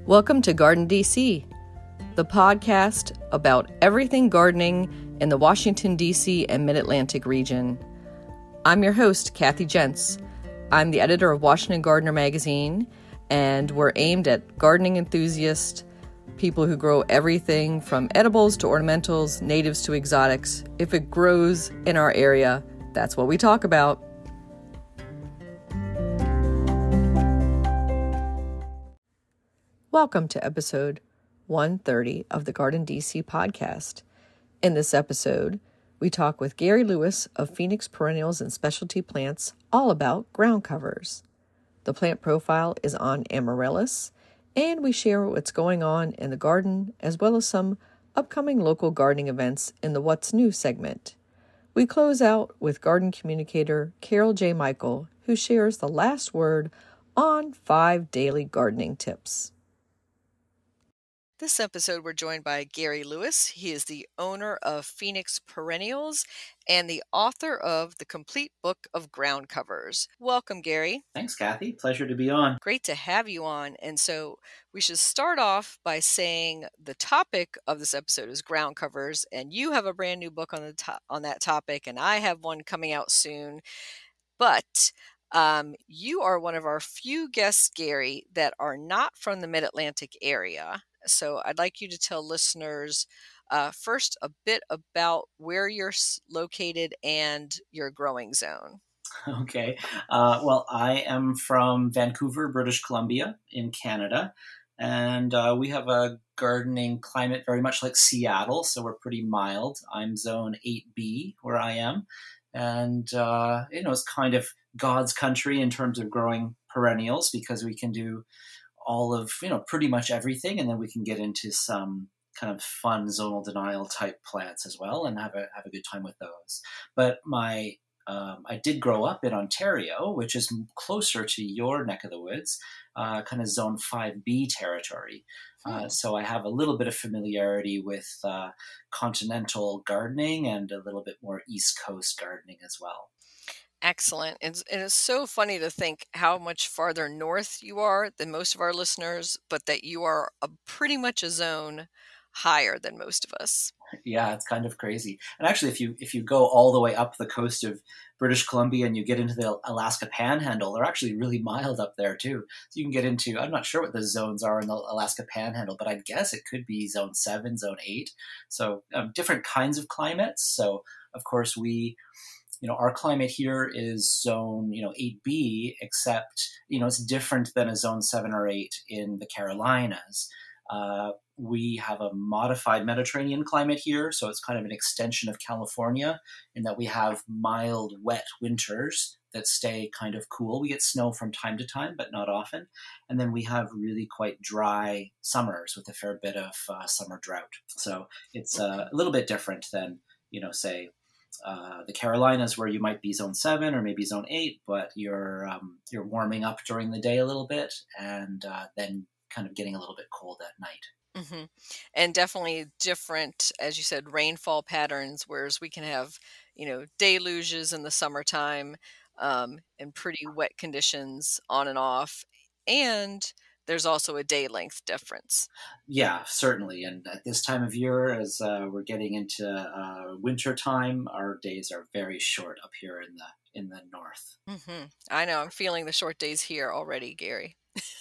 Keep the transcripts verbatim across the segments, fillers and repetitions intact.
Welcome to Garden D C, the podcast about everything gardening in the Washington, D C and Mid-Atlantic region. I'm your host, Kathy Jentz. I'm the editor of Washington Gardener magazine, and we're aimed at gardening enthusiasts, people who grow everything from edibles to ornamentals, natives to exotics. If it grows in our area, that's what we talk about. Welcome to episode one thirty of the Garden D C podcast. In this episode, we talk with Gary Lewis of Phoenix Perennials and Specialty Plants all about ground covers. The plant profile is on amaryllis, and we share what's going on in the garden as well as some upcoming local gardening events in the What's New segment. We close out with garden communicator Carol J. Michael, who shares the last word on five daily gardening tips. This episode, we're joined by Gary Lewis. He is the owner of Phoenix Perennials and the author of The Complete Book of Ground Covers. Welcome, Gary. Thanks, Kathy. Pleasure to be on. Great to have you on. And so we should start off by saying the topic of this episode is ground covers, and you have a brand new book on the to- on that topic, and I have one coming out soon. But um, you are one of our few guests, Gary, that are not from the Mid-Atlantic area. So I'd like you to tell listeners uh, first a bit about where you're located and your growing zone. Okay. Uh, well, I am from Vancouver, British Columbia in Canada. And uh, we have a gardening climate very much like Seattle, so we're pretty mild. I'm zone eight B where I am. And, uh, you know, it's kind of God's country in terms of growing perennials because we can do all of, you know, pretty much everything. And then we can get into some kind of fun zonal denial type plants as well and have a have a good time with those. But my um, I did grow up in Ontario, which is closer to your neck of the woods, uh, kind of zone five B territory. Uh, so I have a little bit of familiarity with uh, continental gardening and a little bit more East Coast gardening as well. Excellent. And, and it's so funny to think how much farther north you are than most of our listeners, but that you are a, pretty much a zone higher than most of us. Yeah, it's kind of crazy. And actually, if you if you go all the way up the coast of British Columbia and you get into the Alaska Panhandle, they're actually really mild up there too. So you can get into, I'm not sure what the zones are in the Alaska Panhandle, but I guess it could be zone seven, zone eight. So um, different kinds of climates. So of course we... You know, our climate here is zone, you know, eight B, except, you know, it's different than a zone seven or eight in the Carolinas. Uh, we have a modified Mediterranean climate here, so it's kind of an extension of California in that we have mild, wet winters that stay kind of cool. We get snow from time to time, but not often. And then we have really quite dry summers with a fair bit of uh, summer drought. So it's uh, a little bit different than, you know, say, Uh, the Carolinas, where you might be zone seven or maybe zone eight, but you're um, you're warming up during the day a little bit, and uh, then kind of getting a little bit cold at night. Mm-hmm. And definitely different, as you said, rainfall patterns. Whereas we can have, you know, deluges in the summertime, um, and pretty wet conditions on and off, and there's also a day length difference. Yeah, certainly. And at this time of year, as uh, we're getting into uh, winter time, our days are very short up here in the in the north. Mm-hmm. I know. I'm feeling the short days here already, Gary.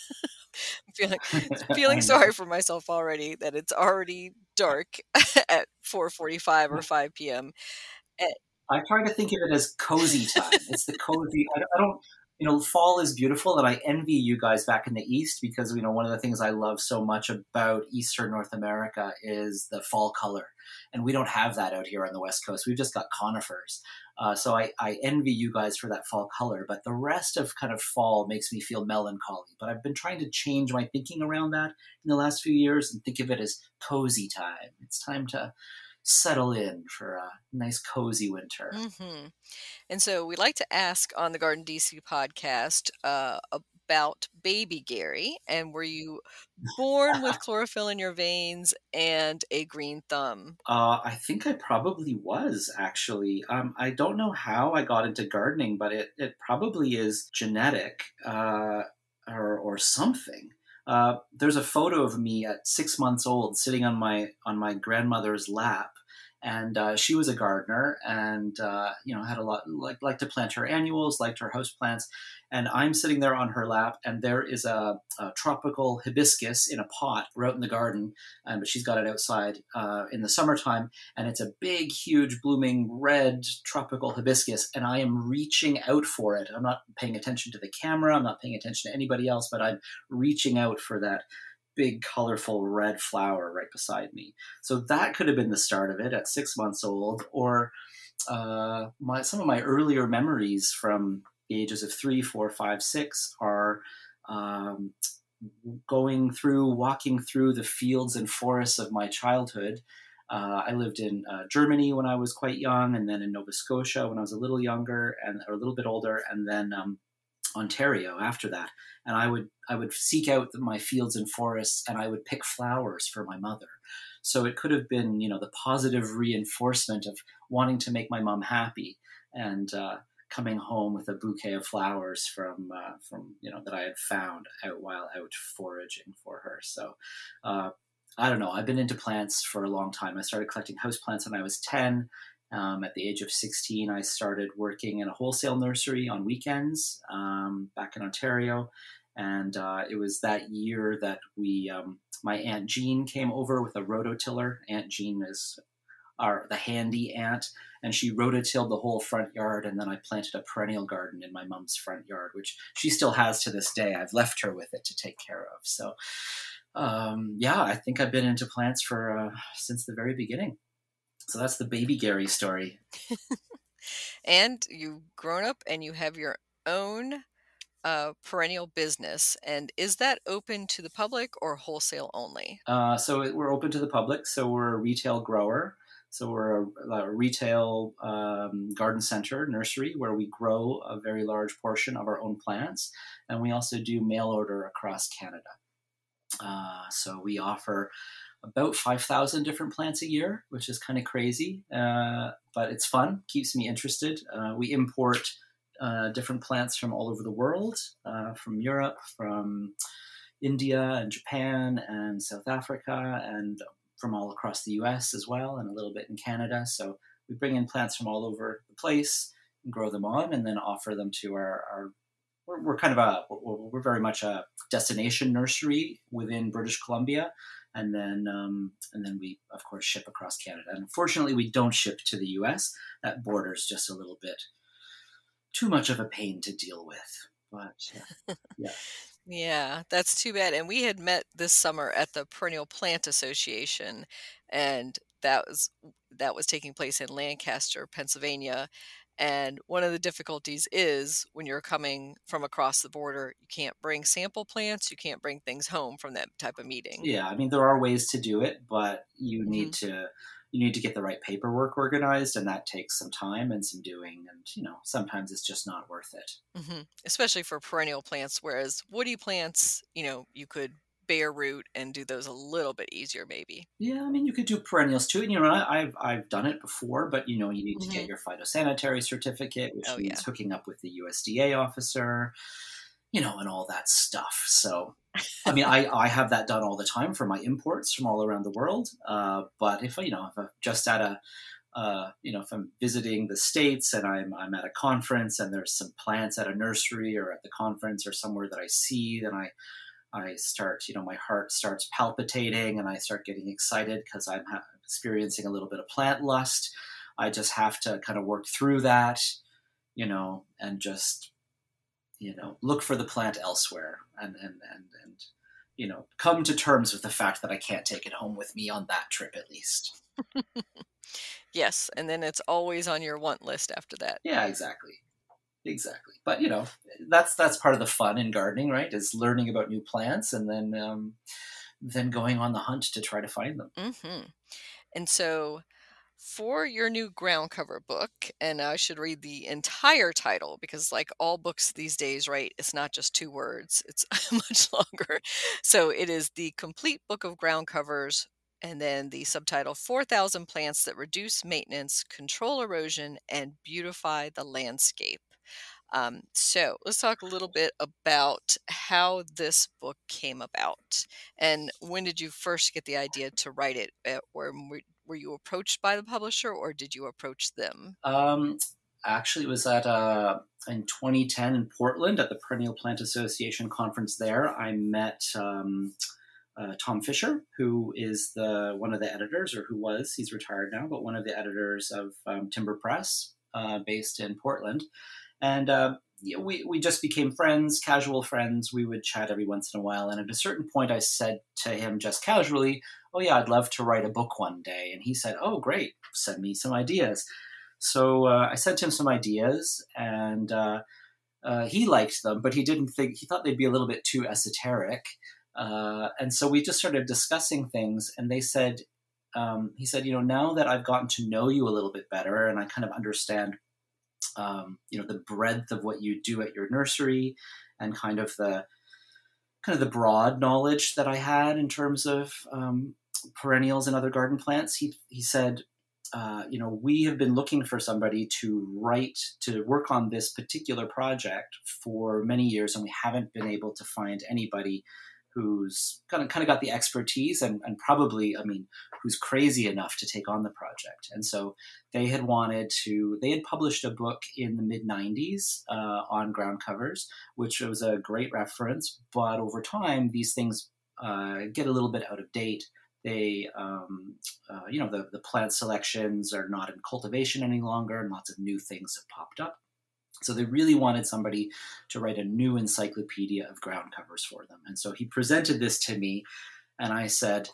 I'm feeling feeling sorry for myself already that it's already dark at four forty-five or five p.m. And, I try to think of it as cozy time. It's the cozy. I, I don't. You know, fall is beautiful, and I envy you guys back in the East because, you know, one of the things I love so much about Eastern North America is the fall color. And we don't have that out here on the West Coast. We've just got conifers. Uh, so I, I envy you guys for that fall color. But the rest of kind of fall makes me feel melancholy. But I've been trying to change my thinking around that in the last few years and think of it as cozy time. It's time to settle in for a nice cozy winter. mm-hmm. And so we like to ask on the Garden D C podcast uh, about baby Gary, and were you born with chlorophyll in your veins and a green thumb? Uh, I think I probably was, actually. Um, I don't know how I got into gardening, but it, it probably is genetic uh, or, or something. Uh, there's a photo of me at six months old sitting on my on my grandmother's lap, and uh, she was a gardener, and uh, you know had a lot like liked to plant her annuals, liked her house plants, and I'm sitting there on her lap, and there is a, a tropical hibiscus in a pot. We're out in the garden, um, but she's got it outside uh, in the summertime, and it's a big, huge, blooming red tropical hibiscus, and I am reaching out for it. I'm not paying attention to the camera. I'm not paying attention to anybody else, but I'm reaching out for that big, colorful red flower right beside me. So that could have been the start of it at six months old, or uh, my some of my earlier memories from the ages of three, four, five, six are um, going through, walking through the fields and forests of my childhood. Uh, I lived in uh, Germany when I was quite young, and then in Nova Scotia when I was a little younger and or a little bit older, and then um, Ontario after that. And I would I would seek out my fields and forests, and I would pick flowers for my mother. So it could have been, you know, the positive reinforcement of wanting to make my mom happy, and uh, coming home with a bouquet of flowers from uh, from you know that I had found out while out foraging for her. So uh, I don't know. I've been into plants for a long time. I started collecting houseplants when I was ten. Um, at the age of sixteen, I started working in a wholesale nursery on weekends um, back in Ontario. And uh, it was that year that we, um, my Aunt Jean came over with a rototiller. Aunt Jean is our the handy aunt, and she rototilled the whole front yard. And then I planted a perennial garden in my mom's front yard, which she still has to this day. I've left her with it to take care of. So, um, yeah, I think I've been into plants for uh, since the very beginning. So that's the baby Gary story. And you've grown up and you have your own uh, perennial business. And is that open to the public or wholesale only? Uh, so it, we're open to the public. So we're a retail grower. So we're a, a retail um, garden center nursery where we grow a very large portion of our own plants. And we also do mail order across Canada. Uh, so we offer about five thousand different plants a year, which is kind of crazy, uh, but it's fun, keeps me interested. Uh, we import uh, different plants from all over the world, uh, from Europe, from India and Japan and South Africa, and from all across the U S as well, and a little bit in Canada. So we bring in plants from all over the place and grow them on, and then offer them to our, our we're, we're kind of a, we're, we're very much a destination nursery within British Columbia. And then, um, and then we, of course, ship across Canada. And unfortunately, we don't ship to the U S. That border's just a little bit too much of a pain to deal with. But yeah, yeah. Yeah, that's too bad. And we had met this summer at the Perennial Plant Association, and that was that was taking place in Lancaster, Pennsylvania. And one of the difficulties is when you're coming from across the border, you can't bring sample plants, you can't bring things home from that type of meeting. Yeah, I mean there are ways to do it, but you Mm-hmm. need to you need to get the right paperwork organized, and that takes some time and some doing, and you know sometimes it's just not worth it. Mm-hmm. Especially for perennial plants, whereas woody plants, you know, you could bare root and do those a little bit easier, maybe. Yeah, I mean you could do perennials too, and you know I, I've I've done it before, but you know you need to Mm-hmm. get your phytosanitary certificate, which Oh, means yeah. hooking up with the U S D A officer, you know, and all that stuff. So, I mean, I, I have that done all the time for my imports from all around the world. Uh, but if you know, if I'm just at a, uh, you know, if I'm visiting the States and I'm I'm at a conference and there's some plants at a nursery or at the conference or somewhere that I see, then I I start, you know, my heart starts palpitating and I start getting excited because I'm ha- experiencing a little bit of plant lust. I just have to kind of work through that, you know, and just you know look for the plant elsewhere, and and and and you know come to terms with the fact that I can't take it home with me on that trip at least. Yes, and then it's always on your want list after that. Yeah, exactly, exactly. But you know that's that's part of the fun in gardening, right? Is learning about new plants and then um, then going on the hunt to try to find them. Mm-hmm. And so for your new ground cover book, and I should read the entire title because, like all books these days, right, it's not just two words, it's much longer. So it is The Complete Book of Ground Covers, and then the subtitle four thousand Plants That Reduce Maintenance, Control Erosion, and Beautify the Landscape. Um, so let's talk a little bit about how this book came about. And when did you first get the idea to write it? Uh, Or were, were you approached by the publisher, or did you approach them? Um, actually, it was at uh, in twenty ten in Portland at the Perennial Plant Association conference there. I met um, uh, Tom Fisher, who is the one of the editors, or who was, he's retired now, but one of the editors of um, Timber Press, uh, based in Portland. And uh, yeah, we, we just became friends, casual friends. We would chat every once in a while. And at a certain point, I said to him just casually, oh, yeah, I'd love to write a book one day. And he said, oh, great, send me some ideas. So uh, I sent him some ideas, and uh, uh, he liked them, but he didn't think, he thought they'd be a little bit too esoteric. Uh, and so we just started discussing things, and they said, um, he said, you know, now that I've gotten to know you a little bit better and I kind of understand Um, you know, the breadth of what you do at your nursery, and kind of the kind of the broad knowledge that I had in terms of um, perennials and other garden plants. He he said, uh, you know, we have been looking for somebody to write to work on this particular project for many years, and we haven't been able to find anybody who's kind of kind of got the expertise and, and probably, I mean, who's crazy enough to take on the project. And so they had wanted to, they had published a book in the mid nineties uh, on ground covers, which was a great reference. But over time, these things uh, get a little bit out of date. They, um, uh, you know, the, the plant selections are not in cultivation any longer, and lots of new things have popped up. So they really wanted somebody to write a new encyclopedia of ground covers for them. And so he presented this to me, and I said,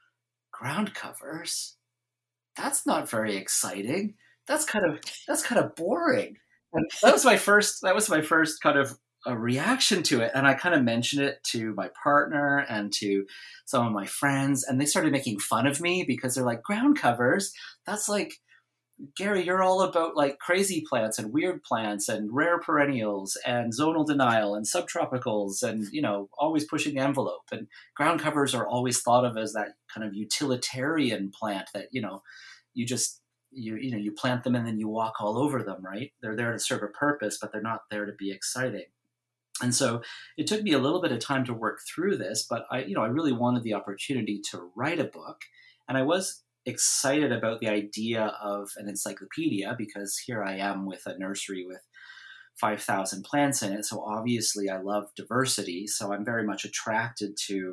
ground covers? That's not very exciting. That's kind of that's kind of boring. And that was my first that was my first kind of a reaction to it. And I kind of mentioned it to my partner and to some of my friends, and they started making fun of me because they're like, ground covers? That's like, Gary, you're all about like crazy plants and weird plants and rare perennials and zonal denial and subtropicals and, you know, always pushing the envelope. And ground covers are always thought of as that kind of utilitarian plant that, you know, you just, you, you know, you plant them and then you walk all over them, right? They're there to serve a purpose, but they're not there to be exciting. And so it took me a little bit of time to work through this, but I, you know, I really wanted the opportunity to write a book. And I was excited about the idea of an encyclopedia because here I am with a nursery with five thousand plants in it. So obviously I love diversity. So I'm very much attracted to,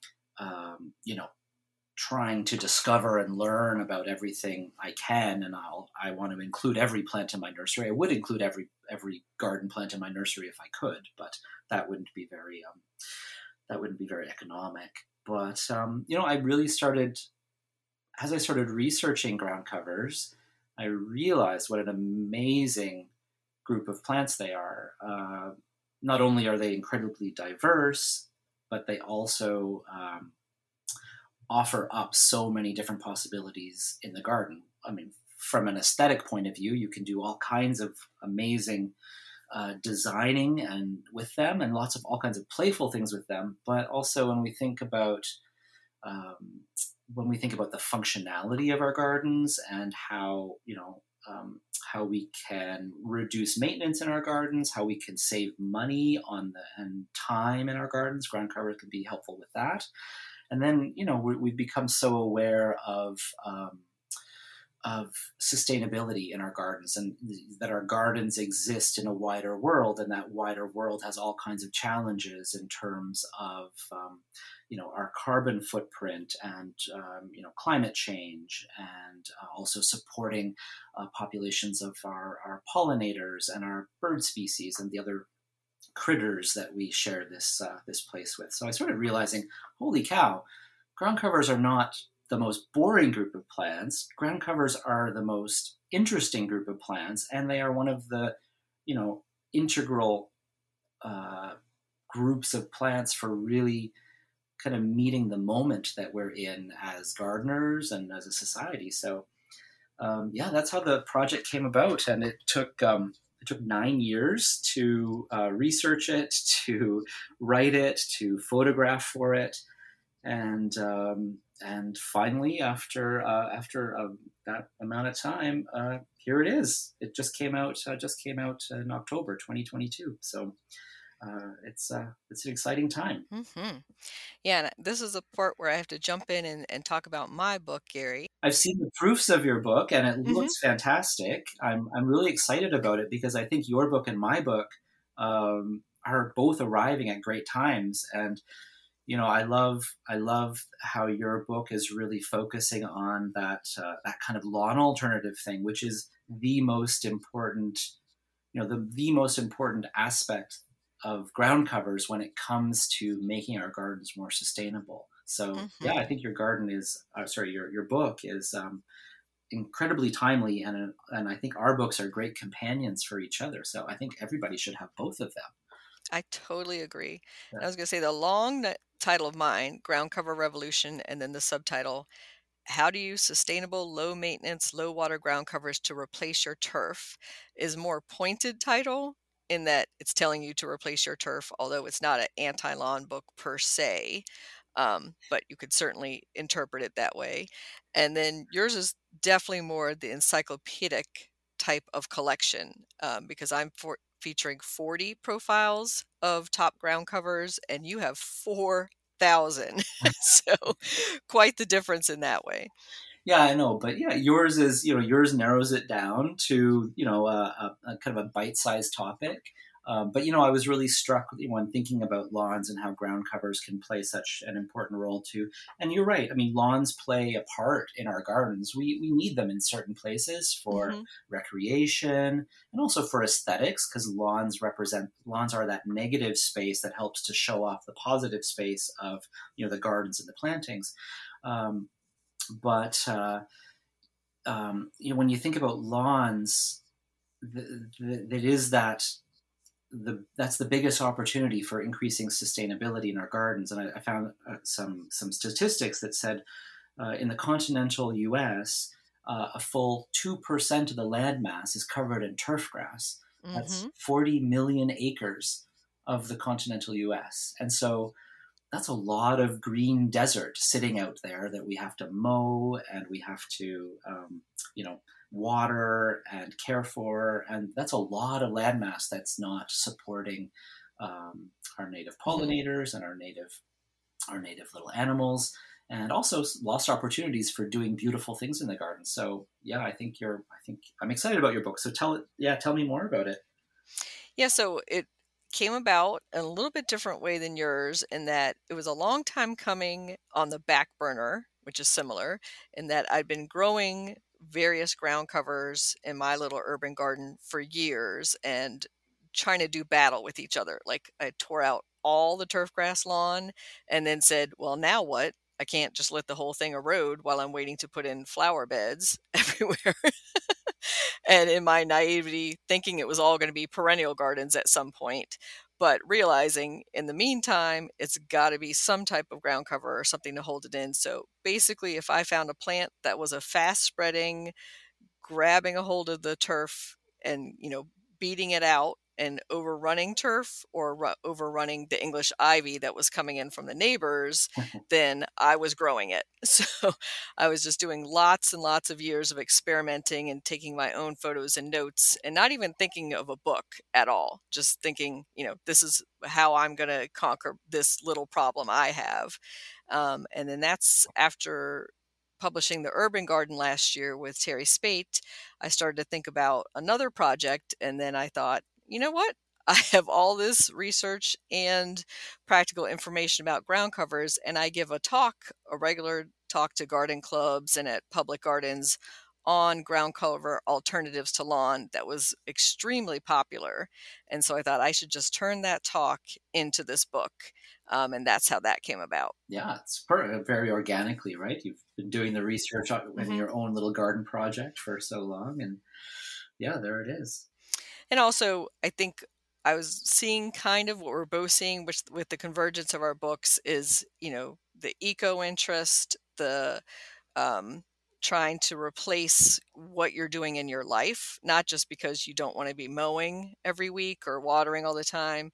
um, you know, trying to discover and learn about everything I can. And I'll, I want to include every plant in my nursery. I would include every, every garden plant in my nursery if I could, but that wouldn't be very, um, that wouldn't be very economic. But, um, you know, I really started, as I started researching ground covers, I realized what an amazing group of plants they are. Uh, not only are they incredibly diverse, but they also um, offer up so many different possibilities in the garden. I mean, from an aesthetic point of view, you can do all kinds of amazing uh, designing and with them, and lots of all kinds of playful things with them. But also when we think about um, when we think about the functionality of our gardens and how, you know, um, how we can reduce maintenance in our gardens, how we can save money on the and time in our gardens, ground covers can be helpful with that. And then, you know, we, we've become so aware of um, of sustainability in our gardens, and that our gardens exist in a wider world, and that wider world has all kinds of challenges in terms of um, you know, our carbon footprint and um, you know, climate change, and uh, also supporting uh, populations of our, our pollinators and our bird species and the other critters that we share this uh, this place with. So I started realizing, holy cow, ground covers are not the most boring group of plants. Ground covers are the most interesting group of plants, and they are one of the, you know, integral uh, groups of plants for really kind of meeting the moment that we're in as gardeners and as a society. So um, yeah, that's how the project came about, and it took um, it took nine years to uh, research it, to write it, to photograph for it. and um, and finally, after uh, after uh, that amount of time, uh, here it is. It just came out. Uh, just came out in October twenty twenty-two. So uh, it's uh, it's an exciting time. Mm-hmm. Yeah, and this is the part where I have to jump in and, and talk about my book, Gary. I've seen the proofs of your book, and it Mm-hmm. looks fantastic. I'm I'm really excited about it because I think your book and my book um, are both arriving at great times. And you know, I love I love how your book is really focusing on that uh, that kind of lawn alternative thing, which is the most important, you know, the the most important aspect of ground covers when it comes to making our gardens more sustainable. So yeah, I Mm-hmm. think your garden is, uh, sorry, your your book is um, incredibly timely, and and I think our books are great companions for each other. So I think everybody should have both of them. I totally agree. Yeah. And I was going to say the long n- title of mine, Ground Cover Revolution, and then the subtitle, How to Use Sustainable, Low Maintenance, Low Water Ground Covers to Replace Your Turf, is more pointed title in that it's telling you to replace your turf, although it's not an anti-lawn book per se. Um, but you could certainly interpret it that way. And then yours is definitely more the encyclopedic type of collection, um, because I'm for featuring forty profiles of top ground covers, and you have four thousand. So quite the difference in that way. Yeah, I know, but yeah, yours is, you know, yours narrows it down to, you know, a, a, a kind of a bite-sized topic. Um, but you know, I was really struck when thinking about lawns and how ground covers can play such an important role too. And you're right. I mean, lawns play a part in our gardens. We we need them in certain places for Hmm. recreation and also for aesthetics, because lawns represent lawns are that negative space that helps to show off the positive space of, you know, the gardens and the plantings. Um, but uh, um, you know, when you think about lawns, that is that the that's the biggest opportunity for increasing sustainability in our gardens. And I, I found uh, some some statistics that said uh, in the continental U S, uh, a full two percent of the land mass is covered in turf grass. That's Hmm. forty million acres of the continental U S. And so that's a lot of green desert sitting out there that we have to mow, and we have to, um, you know, water and care for. And that's a lot of landmass that's not supporting um, our native Hmm. pollinators and our native, our native little animals, and also lost opportunities for doing beautiful things in the garden. So yeah, I think you're, I think I'm excited about your book. So tell it, yeah, tell me more about it. Yeah, so it came about in a little bit different way than yours in that it was a long time coming on the back burner, which is similar in that I'd been growing various ground covers in my little urban garden for years and trying to do battle with each other. Like I tore out all the turf grass lawn and then said, well, now what? I can't just let the whole thing erode while I'm waiting to put in flower beds everywhere. And in my naivety, thinking it was all going to be perennial gardens at some point, but realizing in the meantime, it's got to be some type of ground cover or something to hold it in. So basically, if I found a plant that was a fast spreading, grabbing a hold of the turf and, you know, beating it out and overrunning turf or ru- overrunning the English ivy that was coming in from the neighbors, then I was growing it. So I was just doing lots and lots of years of experimenting and taking my own photos and notes and not even thinking of a book at all. Just thinking, you know, this is how I'm going to conquer this little problem I have. Um, and then that's after publishing the Urban Garden last year with Terry Spate, I started to think about another project. And then I thought, you know what? I have all this research and practical information about ground covers, and I give a talk, a regular talk to garden clubs and at public gardens on ground cover alternatives to lawn that was extremely popular. And so I thought I should just turn that talk into this book. Um, and that's how that came about. Yeah, it's per- very organically, right? You've been doing the research on in Hmm. your own little garden project for so long, and yeah, there it is. And also, I think I was seeing kind of what we're both seeing, which with the convergence of our books is, you know, the eco interest, the um, trying to replace what you're doing in your life, not just because you don't want to be mowing every week or watering all the time,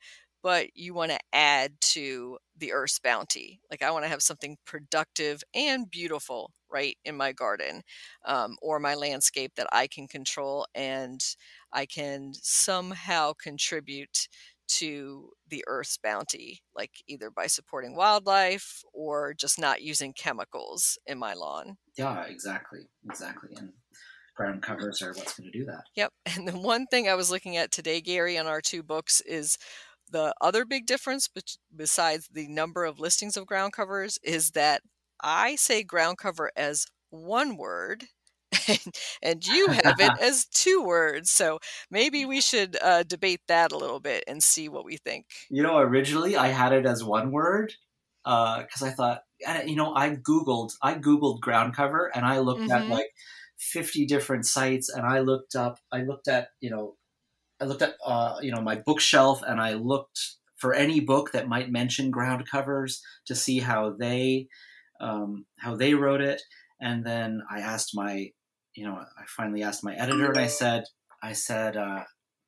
but you want to add to the Earth's bounty. Like I want to have something productive and beautiful right in my garden um, or my landscape that I can control, and I can somehow contribute to the Earth's bounty, like either by supporting wildlife or just not using chemicals in my lawn. Yeah, exactly. Exactly. And ground covers are what's going to do that. Yep. And the one thing I was looking at today, Gary, on our two books is the other big difference bet- besides the number of listings of ground covers is that I say ground cover as one word and, and you have it as two words. So maybe we should uh, debate that a little bit and see what we think. You know, originally I had it as one word because uh, I thought, you know, I Googled, I Googled ground cover and I looked Mm-hmm. at like fifty different sites, and I looked up, I looked at, you know, I looked at, uh, you know, my bookshelf, and I looked for any book that might mention ground covers to see how they, um, how they wrote it. And then I asked my, you know, I finally asked my editor, and I said, I said, uh,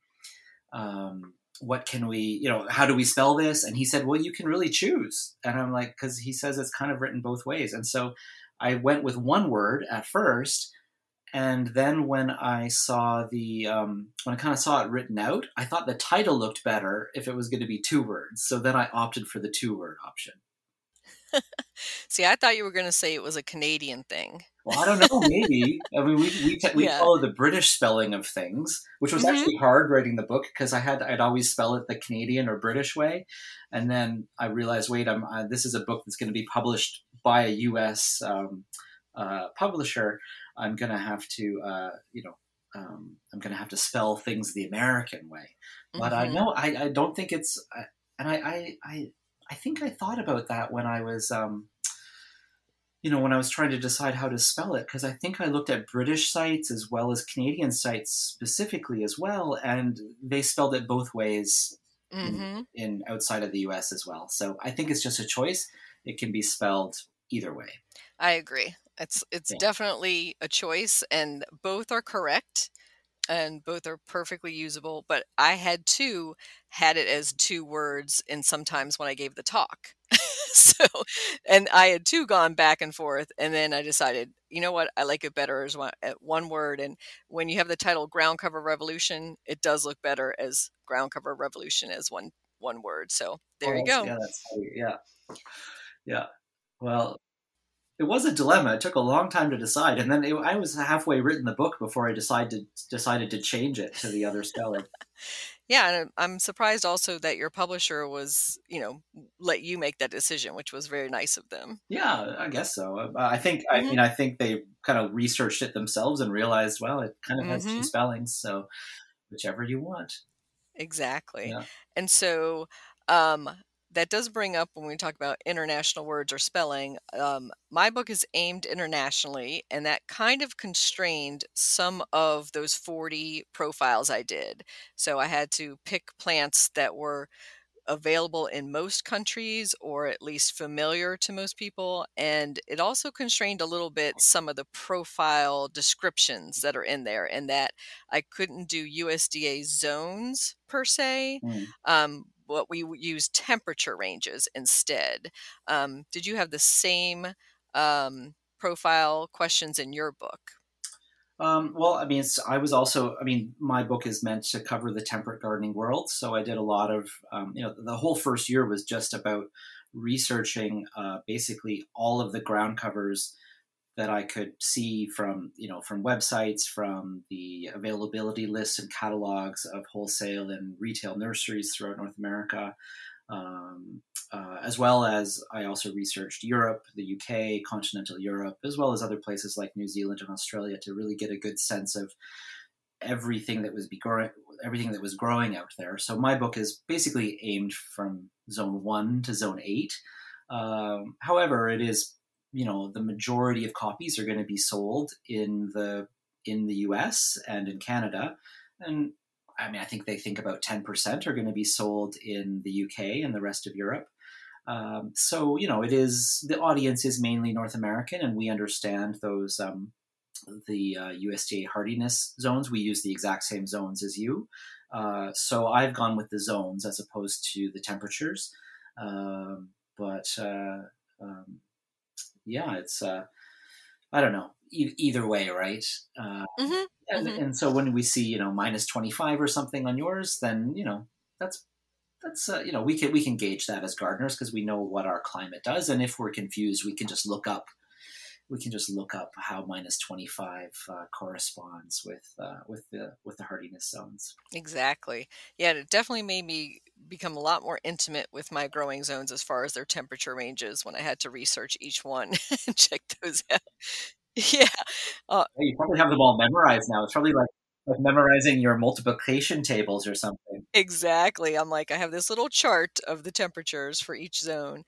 um, what can we, you know, how do we spell this? And he said, well, you can really choose. And I'm like, because he says it's kind of written both ways. And so I went with one word at first. And then when I saw the, um, when I kind of saw it written out, I thought the title looked better if it was going to be two words. So then I opted for the two word option. See, I thought you were going to say it was a Canadian thing. Well, I don't know, maybe. I mean, we we, we yeah. follow the British spelling of things, which was mm-hmm. actually hard writing the book because I had I'd always spell it the Canadian or British way, and then I realized, wait, I'm uh, this is a book that's going to be published by a U S um, uh, publisher. I'm going to have to, uh, you know, um, I'm going to have to spell things the American way. But mm-hmm. I know I, I don't think it's, uh, and I, I I I think I thought about that when I was. Um, you know, when I was trying to decide how to spell it, because I think I looked at British sites as well as Canadian sites specifically as well, and they spelled it both ways mm-hmm. in, in outside of the U S as well. So I think it's just a choice. It can be spelled either way. I agree. It's it's yeah. definitely a choice, and both are correct. And both are perfectly usable, but I had two had it as two words, and sometimes when I gave the talk. So, and I had two gone back and forth, and then I decided, you know what, I like it better as one, one word. And when you have the title Ground Cover Revolution, it does look better as Ground Cover Revolution as one one word. So there well, you go. Yeah, that's yeah, yeah. Well. It was a dilemma. It took a long time to decide, and then it, I was halfway written the book before I decided decided to change it to the other spelling. Yeah, and I'm surprised also that your publisher was, you know, let you make that decision, which was very nice of them. Yeah, I guess so. Uh, I think mm-hmm. I mean I think they kind of researched it themselves and realized, well, it kind of has mm-hmm. two spellings, so whichever you want. Exactly. Yeah. And so. Um, That does bring up when we talk about international words or spelling. Um, my book is aimed internationally, and that kind of constrained some of those forty profiles I did. So I had to pick plants that were available in most countries or at least familiar to most people. And it also constrained a little bit some of the profile descriptions that are in there, and that I couldn't do U S D A zones per se. Mm. Um, but we use temperature ranges instead. Um, did you have the same um, profile questions in your book? Um, well, I mean, it's, I was also, I mean, my book is meant to cover the temperate gardening world. So I did a lot of, um, you know, the whole first year was just about researching uh, basically all of the ground covers that I could see from, you know, from websites, from the availability lists and catalogs of wholesale and retail nurseries throughout North America. Um, uh, as well as I also researched Europe, the U K, continental Europe, as well as other places like New Zealand and Australia to really get a good sense of everything that was be growing, everything that was growing out there. So my book is basically aimed from zone one to zone eight. Um, however, it is, you know, the majority of copies are going to be sold in the in the U S and in Canada, and I mean, I think they think about ten percent are going to be sold in the U K and the rest of Europe. Um, so, you know, it is, the audience is mainly North American, and we understand those, um, the uh, U S D A hardiness zones. We use the exact same zones as you. Uh, so I've gone with the zones as opposed to the temperatures. Um, but uh, um, yeah, it's uh, I don't know. E- either way, right? Uh, Mm-hmm. and Mm-hmm. and so when we see, you know, minus twenty five or something on yours, then you know that's that's uh, you know, we can we can gauge that as gardeners because we know what our climate does, and if we're confused, we can just look up we can just look up how minus twenty-five uh, corresponds with uh, with the with the hardiness zones. Exactly. Yeah, it definitely made me become a lot more intimate with my growing zones as far as their temperature ranges when I had to research each one and check those out. Yeah. Uh, Hey, you probably have them all memorized now. It's probably like like memorizing your multiplication tables or something. exactly. I'm like, I have this little chart of the temperatures for each zone.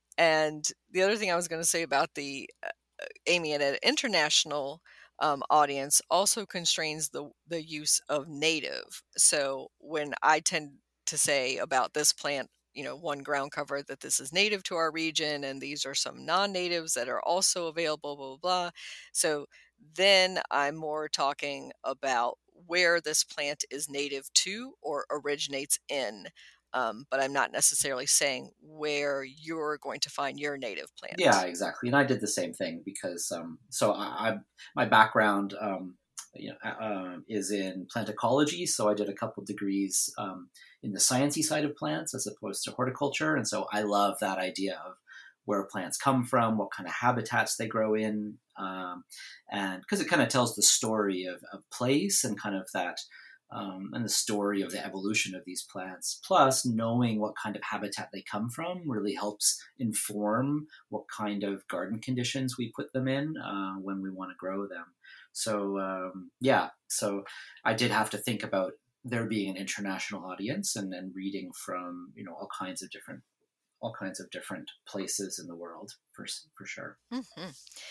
And the other thing I was going to say about the aiming at an international um, audience also constrains the the use of native. So when I tend to say about this plant, you know, one ground cover that this is native to our region, and these are some non-natives that are also available, blah blah blah. So then I'm more talking about where this plant is native to or originates in. Um, but I'm not necessarily saying where you're going to find your native Yeah, plant. exactly. And I did the same thing because um, so I, I my background um, you know uh, um, is in plant ecology, so I did a couple degrees um, in the sciencey side of plants as opposed to horticulture, and so I love that idea of where plants come from, what kind of habitats they grow in, um, and because it kind of tells the story of, of place and kind of that um, and the story of the evolution of these plants. Plus, knowing what kind of habitat they come from really helps inform what kind of garden conditions we put them in uh, when we want to grow them. So um, yeah, so I did have to think about there being an international audience and then reading from you know all kinds of different all kinds of different places in the world for for sure. hmm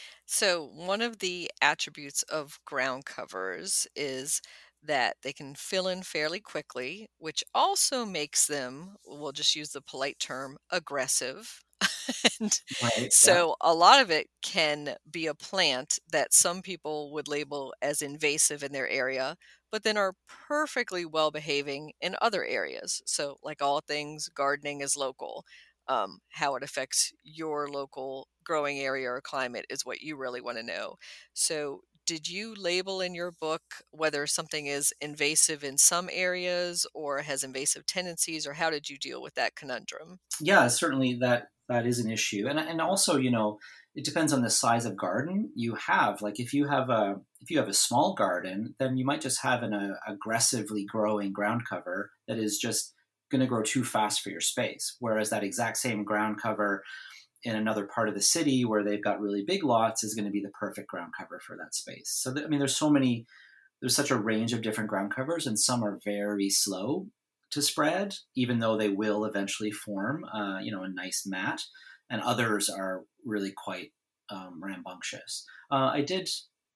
So, one of the attributes of ground covers is that they can fill in fairly quickly, which also makes them, we'll just use the polite term, aggressive. And Right. Yeah. so, a lot of it can be a plant that some people would label as invasive in their area, but then are perfectly well behaving in other areas. So, like all things, gardening is local. Um, how it affects your local growing area or climate is what you really want to know. So, did you label in your book whether something is invasive in some areas or has invasive tendencies, or how did you deal with that conundrum? Yeah, certainly that that is an issue, and and also you know it depends on the size of garden you have. Like if you have a if you have a small garden, then you might just have an uh, aggressively growing ground cover that is just going to grow too fast for your space. Whereas that exact same ground cover in another part of the city where they've got really big lots is going to be the perfect ground cover for that space. So th- I mean, there's so many there's such a range of different ground covers, and some are very slow to spread, even though they will eventually form, uh, you know, a nice mat, and others are really quite um, rambunctious. Uh, I did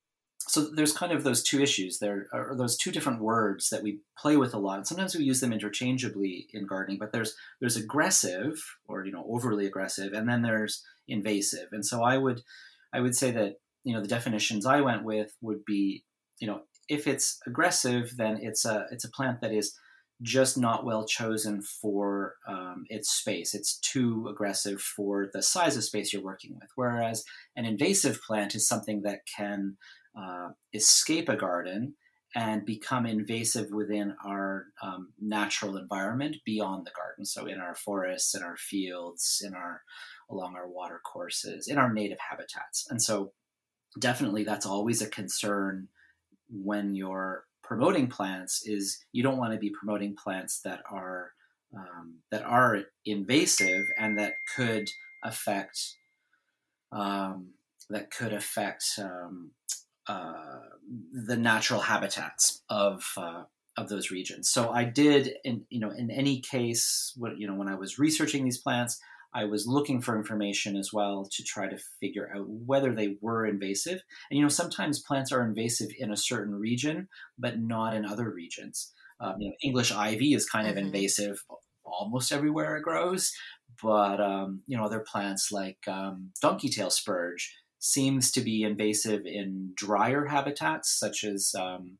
so. There's kind of those two issues. There are those two different words that we play with a lot, and sometimes we use them interchangeably in gardening. But there's there's aggressive, or you know, overly aggressive, and then there's invasive. And so I would I would say that you know the definitions I went with would be you know if it's aggressive, then it's a it's a plant that is just not well chosen for um, its space. It's too aggressive for the size of space you're working with. Whereas an invasive plant is something that can uh, escape a garden and become invasive within our um, natural environment beyond the garden. So in our forests, in our fields, in our along our water courses, in our native habitats. And so definitely that's always a concern when you're promoting plants is you don't want to be promoting plants that are um, that are invasive and that could affect um, that could affect um, uh, the natural habitats of uh, of those regions. So I did, in you know, in any case, what you know, when I was researching these plants, I was looking for information as well to try to figure out whether they were invasive. And you know, sometimes plants are invasive in a certain region, but not in other regions. Um, you know, English ivy is kind of hmm invasive almost everywhere it grows, but um, you know, other plants like um, donkey tail spurge seems to be invasive in drier habitats, such as um,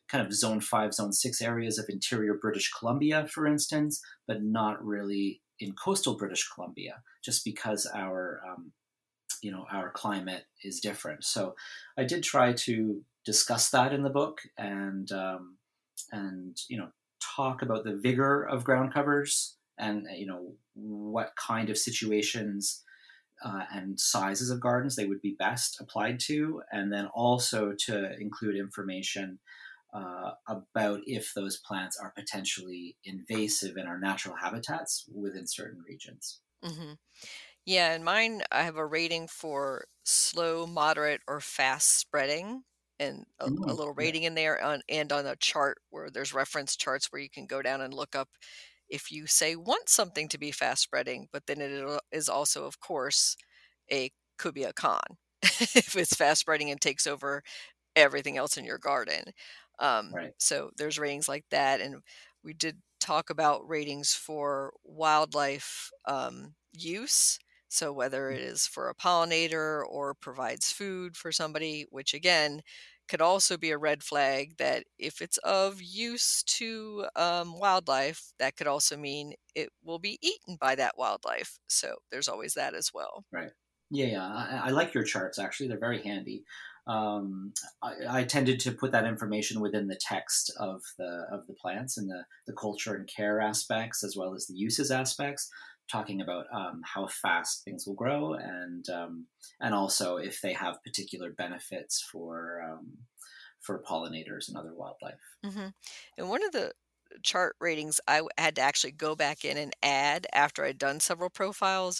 kind of zone five, zone six areas of interior British Columbia, for instance, but not really in coastal British Columbia, just because our um, you know our climate is different. So I did try to discuss that in the book, and um, and you know talk about the vigor of ground covers, and you know what kind of situations uh, and sizes of gardens they would be best applied to, and then also to include information uh, about if those plants are potentially invasive in our natural habitats within certain regions. hmm Yeah, and mine, I have a rating for slow, moderate, or fast spreading, and a, a Mm, little yeah, rating in there, on, and on a chart where there's reference charts where you can go down and look up if you say want something to be fast spreading, but then it al- is also, of course, a could be a con if it's fast spreading and takes over everything else in your garden. Um, right. so there's ratings like that. And we did talk about ratings for wildlife um, use. So whether it is for a pollinator or provides food for somebody, which again could also be a red flag that if it's of use to um, wildlife, that could also mean it will be eaten by that wildlife. So there's always that as well. Right. Yeah, yeah. I, I like your charts. Actually, they're very handy. Um, I, I tended to put that information within the text of the of the plants and the the culture and care aspects, as well as the uses aspects, talking about um, how fast things will grow, and um, and also if they have particular benefits for um, for pollinators and other wildlife. hmm And one of the chart ratings I w- had to actually go back in and add after I'd done several profiles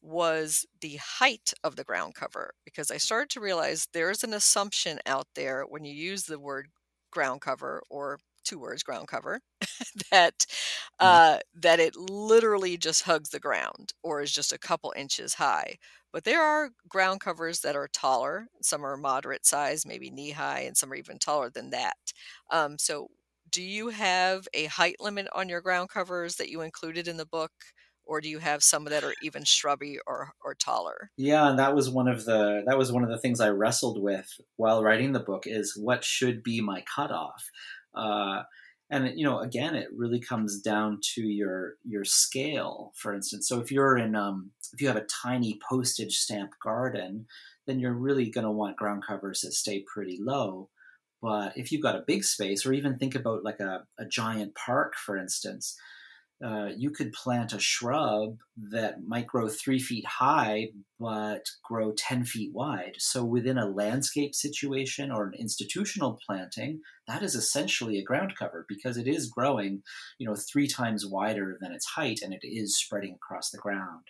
was the height of the ground cover, because I started to realize there's an assumption out there when you use the word ground cover, or two words ground cover, that Mhm. uh, that it literally just hugs the ground or is just a couple inches high. But there are ground covers that are taller. Some are moderate size, maybe knee high, and some are even taller than that. Um, so, do you have a height limit on your ground covers that you included in the book, or do you have some that are even shrubby or or taller? Yeah, and that was one of the that was one of the things I wrestled with while writing the book is what should be my cutoff. Uh, and you know, again, it really comes down to your your scale. For instance, so if you're in um, if you have a tiny postage stamp garden, then you're really going to want ground covers that stay pretty low. But if you've got a big space, or even think about like a, a giant park, for instance, uh, you could plant a shrub that might grow three feet high but grow ten feet wide. So within a landscape situation or an institutional planting, that is essentially a ground cover because it is growing, you know, three times wider than its height and it is spreading across the ground.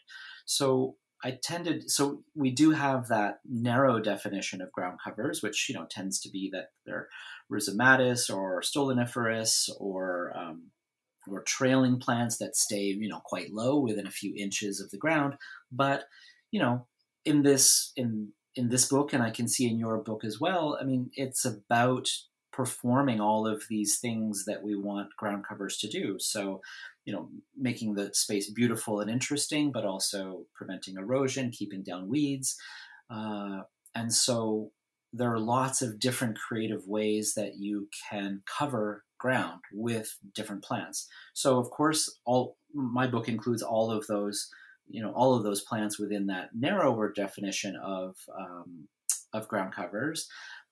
So I tended, so we do have that narrow definition of ground covers, which, you know, tends to be that they're rhizomatous or stoloniferous or um, or trailing plants that stay, you know, quite low within a few inches of the ground. But, you know, in this in in this book, and I can see in your book as well, I mean, it's about performing all of these things that we want ground covers to do. So, you know, making the space beautiful and interesting, but also preventing erosion, keeping down weeds. Uh, and so there are lots of different creative ways that you can cover ground with different plants. So of course, all my book includes all of those, you know, all of those plants within that narrower definition of um, of ground covers.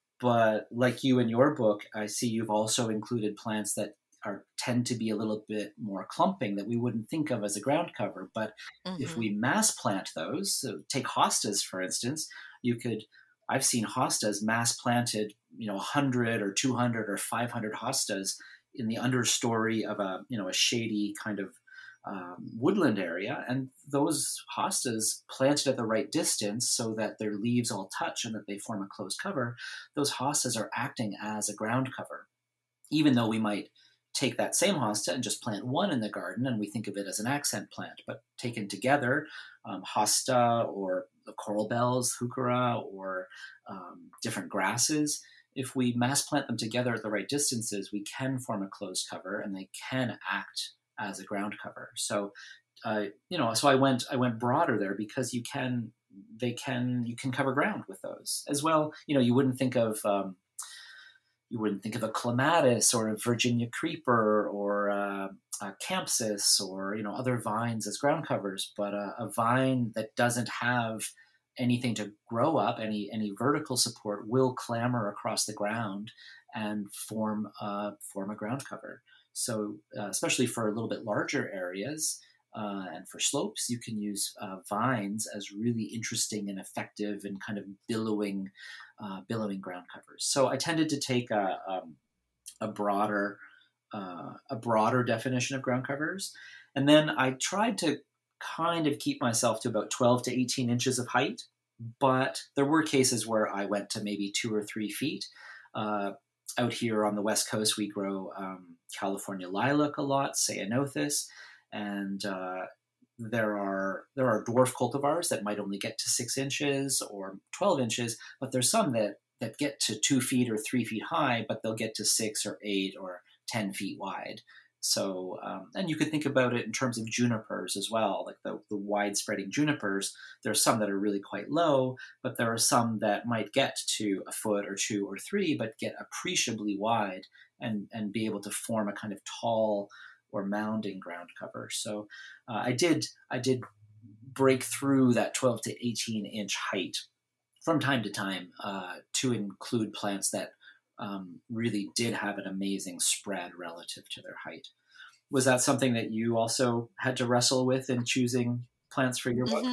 But like you in your book, I see you've also included plants that are tend to be a little bit more clumping that we wouldn't think of as a ground cover. But if hmm we mass plant those, so take hostas for instance, you could. I've seen hostas mass planted, you know, one hundred or two hundred or five hundred hostas in the understory of a, you know, a shady kind of um, woodland area, and those hostas planted at the right distance so that their leaves all touch and that they form a closed cover. Those hostas are acting as a ground cover, even though we might take that same hosta and just plant one in the garden and we think of it as an accent plant. But taken together, um, hosta or the coral bells, heuchera, or um, different grasses, if we mass plant them together at the right distances, we can form a closed cover and they can act as a ground cover. So, uh, you know, so I went I went broader there because you can they can you can cover ground with those as well. You know, you wouldn't think of um, you wouldn't think of a clematis or a Virginia creeper or a, a campsis or you know other vines as ground covers, but a, a vine that doesn't have anything to grow up, any any vertical support, will clamber across the ground and form uh, form a ground cover. So uh, especially for a little bit larger areas uh, and for slopes, you can use uh, vines as really interesting and effective and kind of billowing uh, billowing ground covers. So I tended to take a um, a broader uh, a broader definition of ground covers, and then I tried to kind of keep myself to about twelve to eighteen inches of height, but there were cases where I went to maybe two or three feet. Uh, out here on the West Coast, we grow um, California lilac a lot, ceanothus, and uh, there are there are dwarf cultivars that might only get to six inches or twelve inches, but there's some that that get to two feet or three feet high, but they'll get to six or eight or ten feet wide. So, um, and you could think about it in terms of junipers as well, like the, the wide spreading junipers. There are some that are really quite low, but there are some that might get to a foot or two or three, but get appreciably wide and, and be able to form a kind of tall or mounding ground cover. So uh, I did, I did break through that twelve to eighteen inch height from time to time uh, to include plants that Um, really did have an amazing spread relative to their height. Was that something that you also had to wrestle with in choosing plants for your book? Mm-hmm.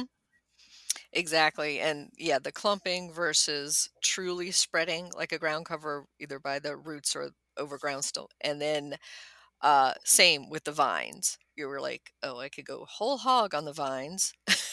Exactly. And yeah, the clumping versus truly spreading like a ground cover, either by the roots or over ground still. And then uh, same with the vines. You were like, oh, I could go whole hog on the vines,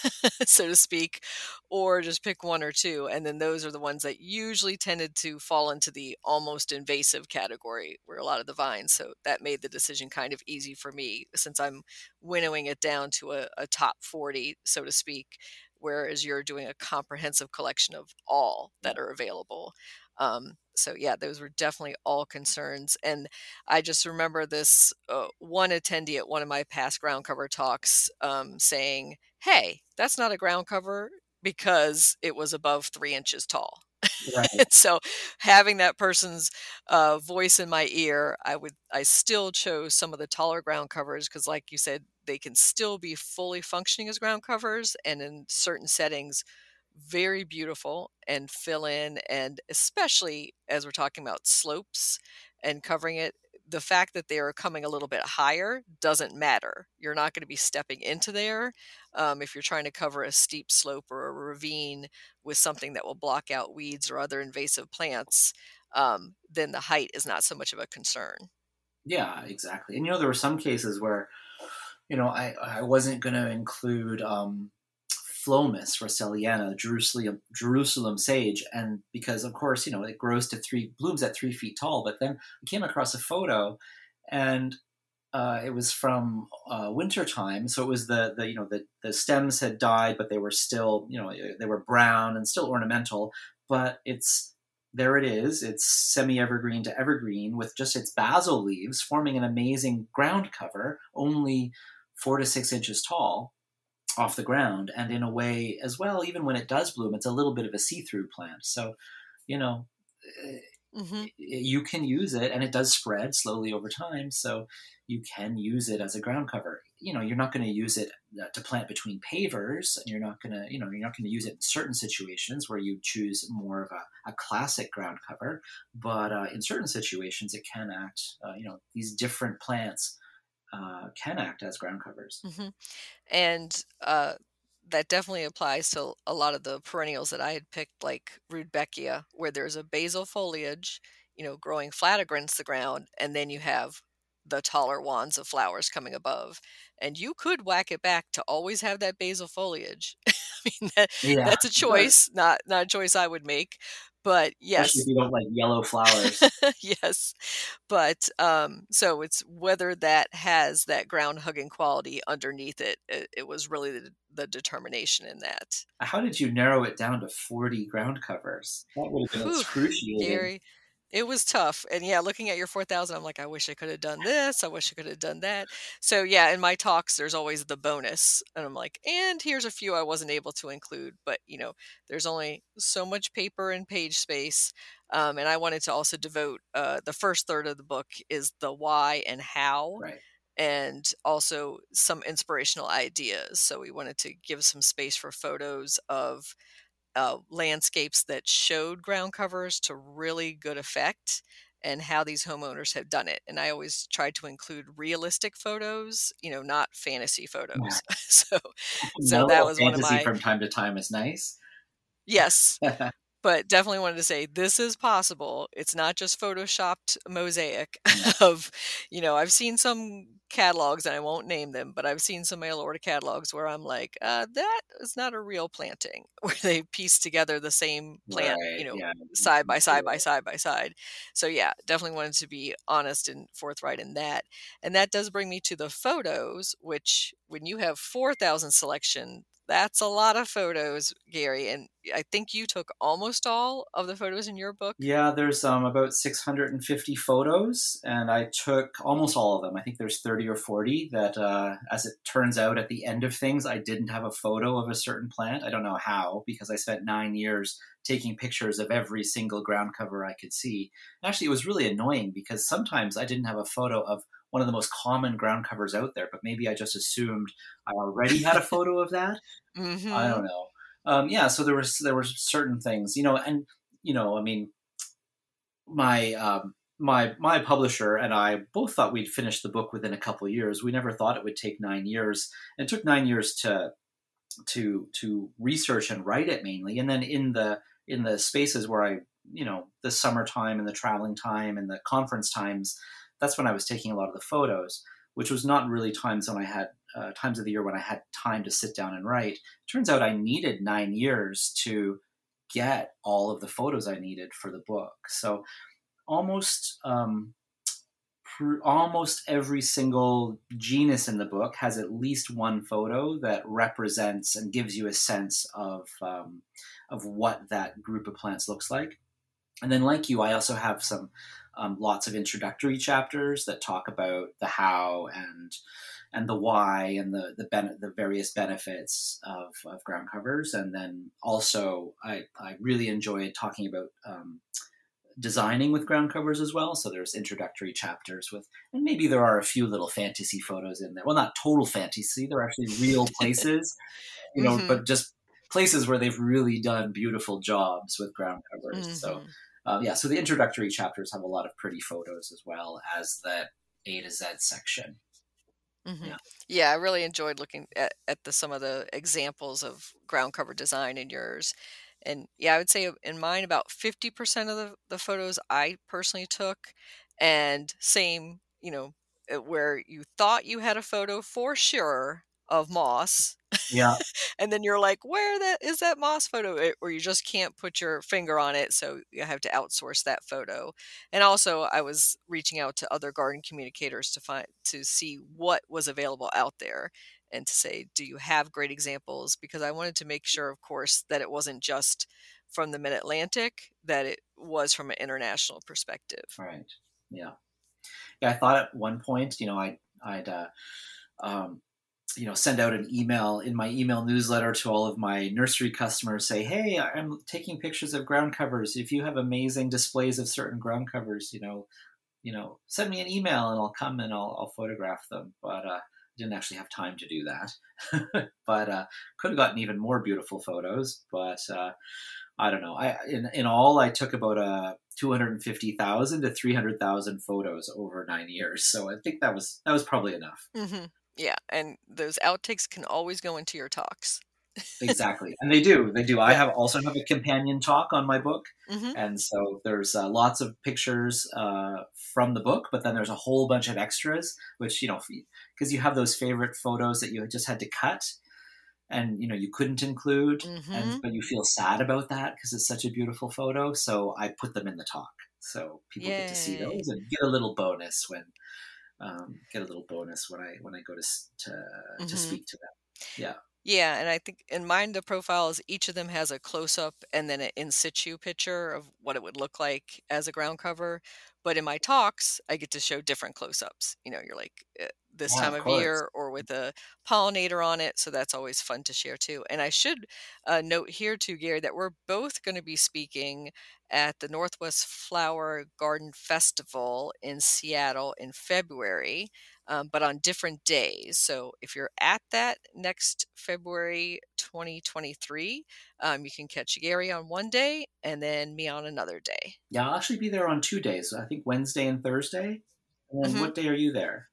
so to speak, or just pick one or two. And then those are the ones that usually tended to fall into the almost invasive category, where a lot of the vines. So that made the decision kind of easy for me, since I'm winnowing it down to a, a top forty, so to speak, whereas you're doing a comprehensive collection of all that are available. Um, so yeah, those were definitely all concerns. And I just remember this uh, one attendee at one of my past ground cover talks um, saying, hey, that's not a ground cover because it was above three inches tall. Right. So having that person's uh, voice in my ear, I would, I still chose some of the taller ground covers because, like you said, they can still be fully functioning as ground covers, and in certain settings, very beautiful and fill in. And especially as we're talking about slopes and covering it, the fact that they are coming a little bit higher doesn't matter. You're not going to be stepping into there. Um, if you're trying to cover a steep slope or a ravine with something that will block out weeds or other invasive plants, um, then the height is not so much of a concern. Yeah, exactly. And you know, there were some cases where, you know, I, I wasn't going to include um, Phlomis Russelliana, Jerusalem Jerusalem sage, and because of course, you know, it grows to three blooms at three feet tall. But then I came across a photo, and uh, it was from uh, winter time, so it was the the you know the the stems had died, but they were still you know they were brown and still ornamental. But it's there it is. It's semi-evergreen to evergreen with just its basil leaves forming an amazing ground cover, only four to six inches tall off the ground, and in a way as well, even when it does bloom, it's a little bit of a see-through plant. So, you know, Mm-hmm. you can use it, and it does spread slowly over time. So you can use it as a ground cover. You know, you're not going to use it to plant between pavers, and you're not going to, you know, you're not going to use it in certain situations where you choose more of a, a classic ground cover. But uh, in certain situations, it can act. Uh, you know, these different plants uh, can act as ground covers. Mm-hmm. And uh, that definitely applies to a lot of the perennials that I had picked, like Rudbeckia, where there's a basal foliage, you know, growing flat against the ground, and then you have the taller wands of flowers coming above. And you could whack it back to always have that basal foliage. I mean, that, Yeah, that's a choice, not not a choice I would make. But especially if yes, you don't like yellow flowers. yes. But um, so it's whether that has that ground hugging quality underneath it. It, it was really the, the determination in that. How did you narrow it down to forty ground covers? That would have been Whew, excruciating. Gary. It was tough. And yeah, looking at your four thousand, I'm like, I wish I could have done this. I wish I could have done that. So yeah, in my talks, there's always the bonus. And I'm like, and here's a few I wasn't able to include. But, you know, there's only so much paper and page space. Um, and I wanted to also devote uh, the first third of the book is the why and how. Right. And also some inspirational ideas. So we wanted to give some space for photos of uh, landscapes that showed ground covers to really good effect and how these homeowners have done it. And I always try to include realistic photos, you know, not fantasy Yeah. photos. so, A so that little was one of fantasy my, from time to time is nice. yes, but definitely wanted to say this is possible. It's not just photoshopped mosaic Yeah. of, you know, I've seen some catalogs and I won't name them, but I've seen some mail order catalogs where I'm like, uh, that is not a real planting where they piece together the same plant, Right. you know, Yeah. side Me by side by too. side by side. So yeah, definitely wanted to be honest and forthright in that. And that does bring me to the photos, which when you have four thousand selection, that's a lot of photos, Gary. And I think you took almost all of the photos in your book. Yeah, there's um, about six hundred fifty photos, and I took almost all of them. I think there's thirty or forty that, uh, as it turns out, at the end of things, I didn't have a photo of a certain plant. I don't know how, because I spent nine years taking pictures of every single ground cover I could see. Actually, it was really annoying because sometimes I didn't have a photo of one of the most common ground covers out there, but maybe I just assumed I already had a photo of that. I Mm-hmm. don't know. Um, yeah, so there was there were certain things, you know, and you know, I mean, my um, my my publisher and I both thought we'd finish the book within a couple of years. We never thought it would take nine years. It took nine years to to to research and write it mainly, and then in the in the spaces where I, you know, the summertime and the traveling time and the conference times, that's when I was taking a lot of the photos, which was not really times when I had uh, times of the year when I had time to sit down and write. Turns out I needed nine years to get all of the photos I needed for the book. So almost um, pr- almost every single genus in the book has at least one photo that represents and gives you a sense of um, of what that group of plants looks like. And then, like you, I also have some um, lots of introductory chapters that talk about the how and and the why and the the, ben- the various benefits of, of ground covers. And then also, I, I really enjoyed talking about um, designing with ground covers as well. So there's introductory chapters with, and maybe there are a few little fantasy photos in there. Well, not total fantasy. They're actually real places, you know, Mm-hmm. but just places where they've really done beautiful jobs with ground covers. So, Mm-hmm. um, yeah, so the introductory chapters have a lot of pretty photos as well as the A to Z section. Mm-hmm. Yeah. Yeah, I really enjoyed looking at, at the some of the examples of ground cover design in yours. And yeah, I would say in mine, about fifty percent of the, the photos I personally took. And same, you know, uh, where you thought you had a photo for sure of moss. Yeah. and then you're like, where that is that moss photo? Eh, Or you just can't put your finger on it. So you have to outsource that photo. And also, I was reaching out to other garden communicators to find to see what was available out there and to say, do you have great examples? Because I wanted to make sure, of course, that it wasn't just from the Mid Atlantic, that it was from an international perspective. Right. Yeah. Yeah. I thought at one point, you know, I, I'd, uh, um, you know, send out an email in my email newsletter to all of my nursery customers, say, hey, I'm taking pictures of ground covers. If you have amazing displays of certain ground covers, you know, you know, send me an email and I'll come and I'll, I'll photograph them. But uh, didn't actually have time to do that. but uh, could have gotten even more beautiful photos. But uh, I don't know. I in, in all, I took about uh, two hundred fifty thousand to three hundred thousand photos over nine years. So I think that was that was probably enough. hmm Yeah, and those outtakes can always go into your talks. Exactly, and they do. They do. I Yeah. have also have a companion talk on my book, hmm and so there's uh, lots of pictures uh, from the book, but then there's a whole bunch of extras, which you know, because you have those favorite photos that you just had to cut, and you know you couldn't include, and hmm but you feel sad about that because it's such a beautiful photo. So I put them in the talk, so people get to see Yay. those and get a little bonus when um, get a little bonus when I when I go to to to hmm speak to them. Yeah. Yeah, and I think in mine the profile is each of them has a close-up and then an in situ picture of what it would look like as a ground cover. But in my talks, I get to show different close-ups. You know, you're like uh, this Yeah, time of of course. year or with a pollinator on it, so that's always fun to share too. And I should uh, note here too, Gary, that we're both going to be speaking at the Northwest Flower Garden Festival in Seattle in February, um, but on different days. So if you're at that next February twenty twenty-three, um, you can catch Gary on one day and then me on another day. Yeah, I'll actually be there on two days. I think Wednesday and Thursday. And then hmm what day are you there?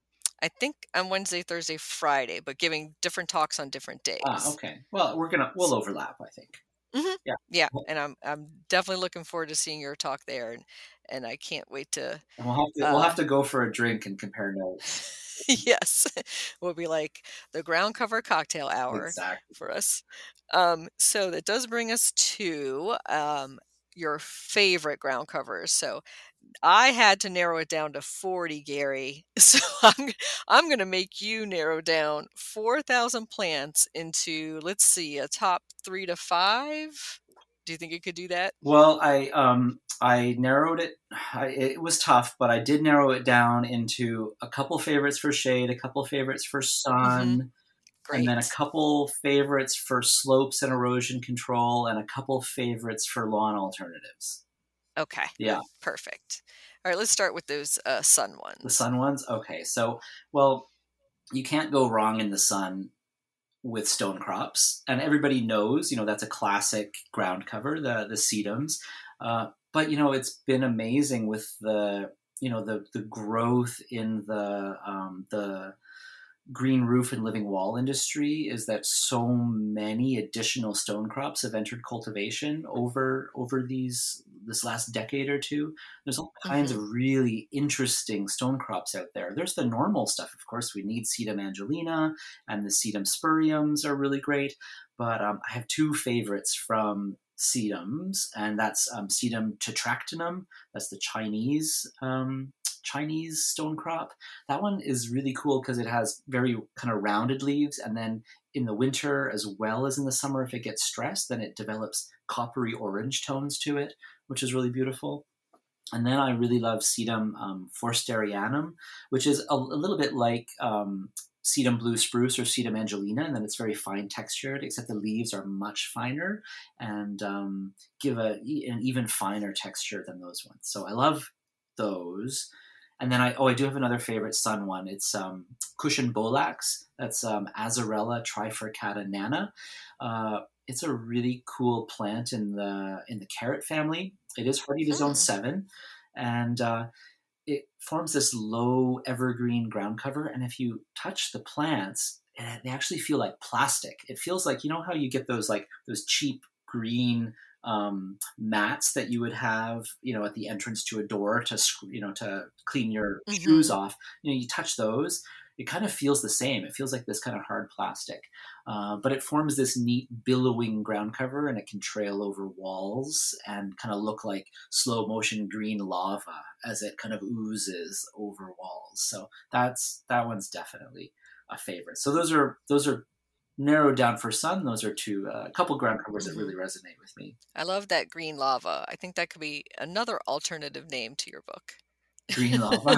I think on Wednesday, Thursday, Friday, but giving different talks on different Ah, days. okay. Well, we're gonna we'll overlap, I think. hmm Yeah. Yeah, Well, and I'm I'm definitely looking forward to seeing your talk there, and and I can't wait to. and we'll have to we'll Uh, have to go for a drink and compare notes. yes, will be like the ground cover cocktail hour Exactly. for us. Um, so that does bring us to um, your favorite ground covers. So I had to narrow it down to forty, Gary. So I'm I'm going to make you narrow down four thousand plants into, let's see, a top three to five. Do you think you could do that? Well, I um I narrowed it. I, it was tough, but I did narrow it down into a couple favorites for shade, a couple favorites for Mm-hmm. sun, and then a Great. couple favorites for slopes and erosion control, and a couple favorites for lawn alternatives. Okay. Yeah, Perfect. All right, let's start with those uh, sun the ones. sun ones. Okay, so well, you can't go wrong in the sun with stone crops, and everybody knows, you know, that's a classic ground cover, the the sedums. Uh, but you know, it's been amazing with the you know the the growth in the um, the green roof and living wall industry is that so many additional stone crops have entered cultivation over over these this last decade or two. There's all kinds Mm-hmm. of really interesting stone crops out there. There's the normal stuff, of course. We need Sedum angelina, and the Sedum spuriums are really great. But um, I have two favorites from sedums, and that's um, Sedum tetractinum. That's the Chinese um, Chinese stone crop. That one is really cool because it has very kind of rounded leaves, and then in the winter as well as in the summer, if it gets stressed, then it develops coppery orange tones to it, which is really beautiful. And then I really love Sedum um, forsterianum, which is a, a little bit like um, Sedum blue spruce or Sedum angelina, and then it's very fine textured, except the leaves are much finer and um, give a, an even finer texture than those ones. So I love those. And then I oh I do have another favorite sun one. It's um, Cushion Bolax. That's um, Azarella trifurcata nana. Uh, it's a really cool plant in the in the carrot family. It is hardy to zone Hmm. seven, and uh, it forms this low evergreen ground cover. And if you touch the plants, eh, they actually feel like plastic. It feels like, you know how you get those like those cheap green um, mats that you would have, you know, at the entrance to a door to you know to clean your shoes Mm-hmm. off. You know, you touch those, it kind of feels the same. It feels like this kind of hard plastic, uh, but it forms this neat billowing ground cover, and it can trail over walls and kind of look like slow motion green lava as it kind of oozes over walls. So that's that one's definitely a favorite. So those are those are narrowed down for sun. Those are two a uh, couple ground covers that Mm-hmm. really resonate with me. I love that green lava. I think that could be another alternative name to your book. Green lava.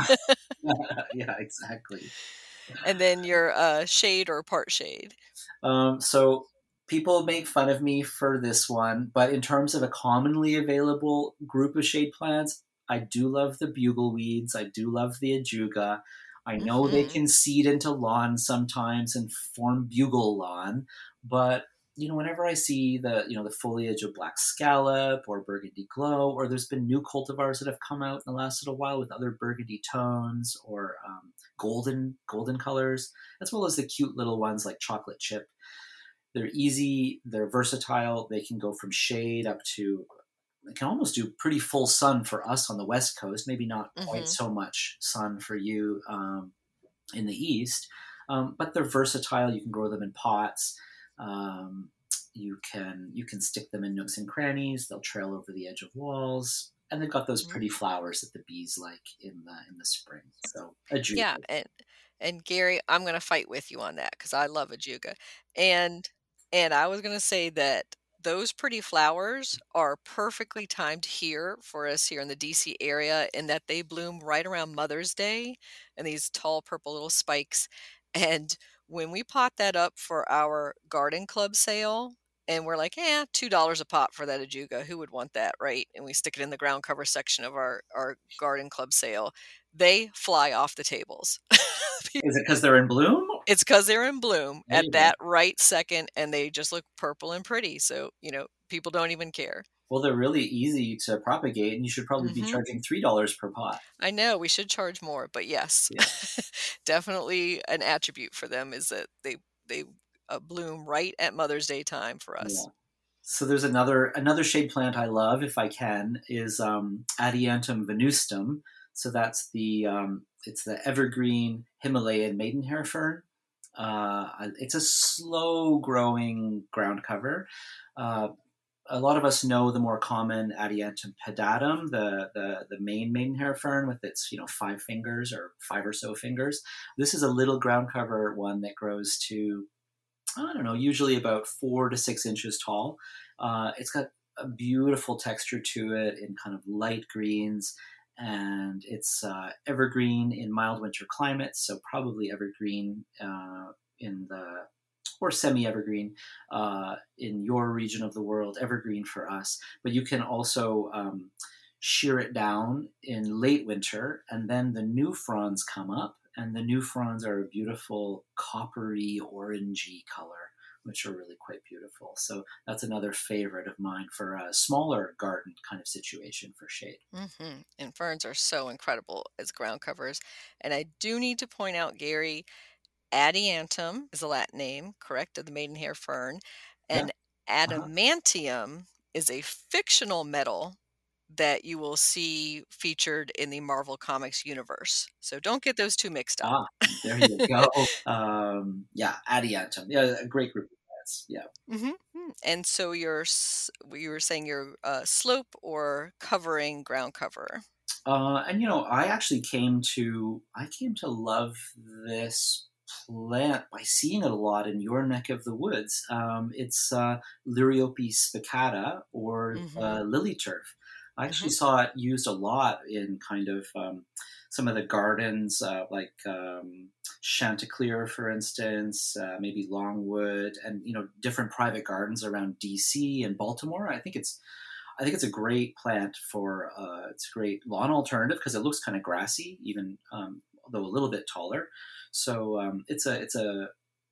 Yeah, exactly. And then your uh, shade or part shade. Um, so people make fun of me for this one, but in terms of a commonly available group of shade plants, I do love the bugle weeds. I do love the ajuga. I know they Mm-hmm. can seed into lawn sometimes and form bugle lawn, but you know, whenever I see the you know the foliage of black scallop or burgundy glow, or there's been new cultivars that have come out in the last little while with other burgundy tones or um, golden golden colors, as well as the cute little ones like chocolate chip. They're easy, they're versatile, they can go from shade up to, they can almost do pretty full sun for us on the West Coast, maybe not quite Mm-hmm. so much sun for you um, in the East, um, but they're versatile. You can grow them in pots. Um, you can you can stick them in nooks and crannies. They'll trail over the edge of walls, and they've got those pretty flowers that the bees like in the in the spring. So a Yeah, juniper. and And Gary, I'm going to fight with you on that because I love Ajuga. And and I was going to say that those pretty flowers are perfectly timed here for us here in the D C area in that they bloom right around Mother's Day and these tall purple little spikes. And when we pot that up for our garden club sale, and we're like, yeah, two dollars a pot for that Ajuga. Who would want that, right? And we stick it in the ground cover section of our, our garden club sale. They fly off the tables. Is it because they're in bloom? It's because they're in bloom There at you go. that right second, and they just look purple and pretty. So, you know, people don't even care. Well, they're really easy to propagate, and you should probably be hmm charging three dollars per pot. I know we should charge more, but yes, Yeah. definitely an attribute for them is that they they uh, bloom right at Mother's Day time for us. Yeah. So there's another another shade plant I love, if I can, is um, Adiantum venustum. So that's the um, it's the evergreen Himalayan maidenhair fern. Uh, it's a slow growing ground cover. Uh, a lot of us know the more common Adiantum pedatum, the, the the main maidenhair fern with its you know five fingers or five or so fingers. This is a little ground cover one that grows to I don't know, usually about four to six inches tall. Uh, it's got a beautiful texture to it in kind of light greens, and it's uh, evergreen in mild winter climates, so probably evergreen uh, in the or semi-evergreen uh, in your region of the world, evergreen for us. But you can also um, shear it down in late winter, and then the new fronds come up, and the new fronds are a beautiful coppery orangey color, which are really quite beautiful. So that's another favorite of mine for a smaller garden kind of situation for shade. hmm And ferns are so incredible as ground covers. And I do need to point out, Gary, Adiantum is the Latin name, correct, of the maidenhair fern, Yeah. and Uh-huh. adamantium is a fictional metal that you will see featured in the Marvel Comics universe. So don't get those two mixed up. Ah, there you go. Um, yeah, Adiantum. Yeah, a great group of plants. Yeah. hmm And so you're s- you were saying you're uh, slope or covering ground cover. Uh, and you know, I actually came to I came to love this plant by seeing it a lot in your neck of the woods. Um, it's uh, Liriope spicata or hmm uh, lily turf. I actually hmm saw it used a lot in kind of um, some of the gardens, uh, like um, Chanticleer, for instance, uh, maybe Longwood, and you know, different private gardens around D C and Baltimore. I think it's I think it's a great plant for uh, it's a great lawn alternative because it looks kind of grassy, even um, though a little bit taller. So um, it's a it's a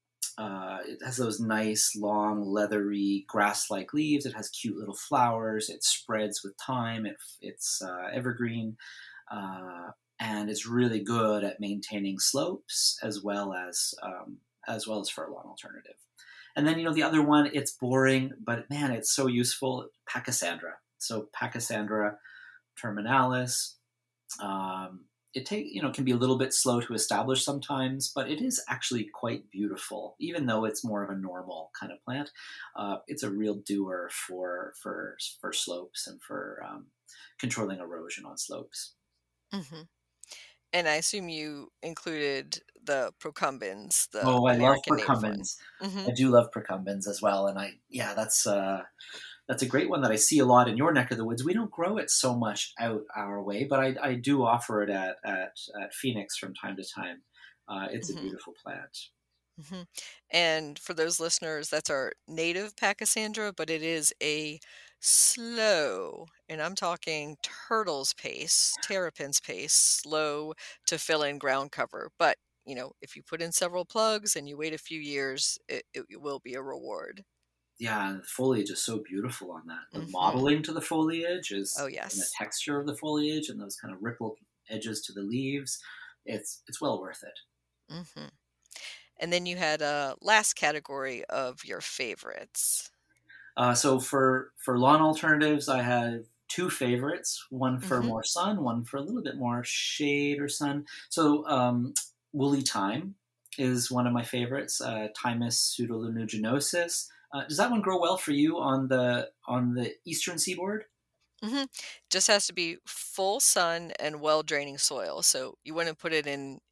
uh, it has those nice long leathery grass-like leaves. It has cute little flowers. It spreads with time. It, it's uh, evergreen, uh, and it's really good at maintaining slopes as well as um, as well as for a lawn alternative. And then, you know, the other one, it's boring, but man, it's so useful. Pachysandra. So Pachysandra terminalis. Um, it take you know can be a little bit slow to establish sometimes, but it is actually quite beautiful, even though it's more of a normal kind of plant. Uh, it's a real doer for for for slopes and for um, controlling erosion on slopes. hmm And I assume you included the procumbens, the Oh, I love American native one. procumbens. hmm I do love procumbens as well, and I yeah, that's uh, that's a great one that I see a lot in your neck of the woods. We don't grow it so much out our way, but I, I do offer it at, at, at Phoenix from time to time. Uh, it's a hmm beautiful plant. hmm And for those listeners, that's our native Pachysandra, but it is a slow, and I'm talking turtle's pace, terrapin's pace, slow to fill in ground cover. But, you know, if you put in several plugs and you wait a few years, it, it will be a reward. Yeah, and the foliage is so beautiful on that. The hmm modeling to the foliage Oh, is and the yes. texture of the foliage and those kind of rippled edges to the leaves. It's it's well worth it. hmm And then you had a last category of your favorites. Uh, so for for lawn alternatives, I have two favorites. One for hmm more sun, one for a little bit more shade or sun. So um, woolly thyme is one of my favorites. Uh, Thymus pseudolunuginosus. Uh, does that one grow well for you on the on the eastern seaboard? hmm Just has to be full sun and well draining soil. So you wouldn't put it in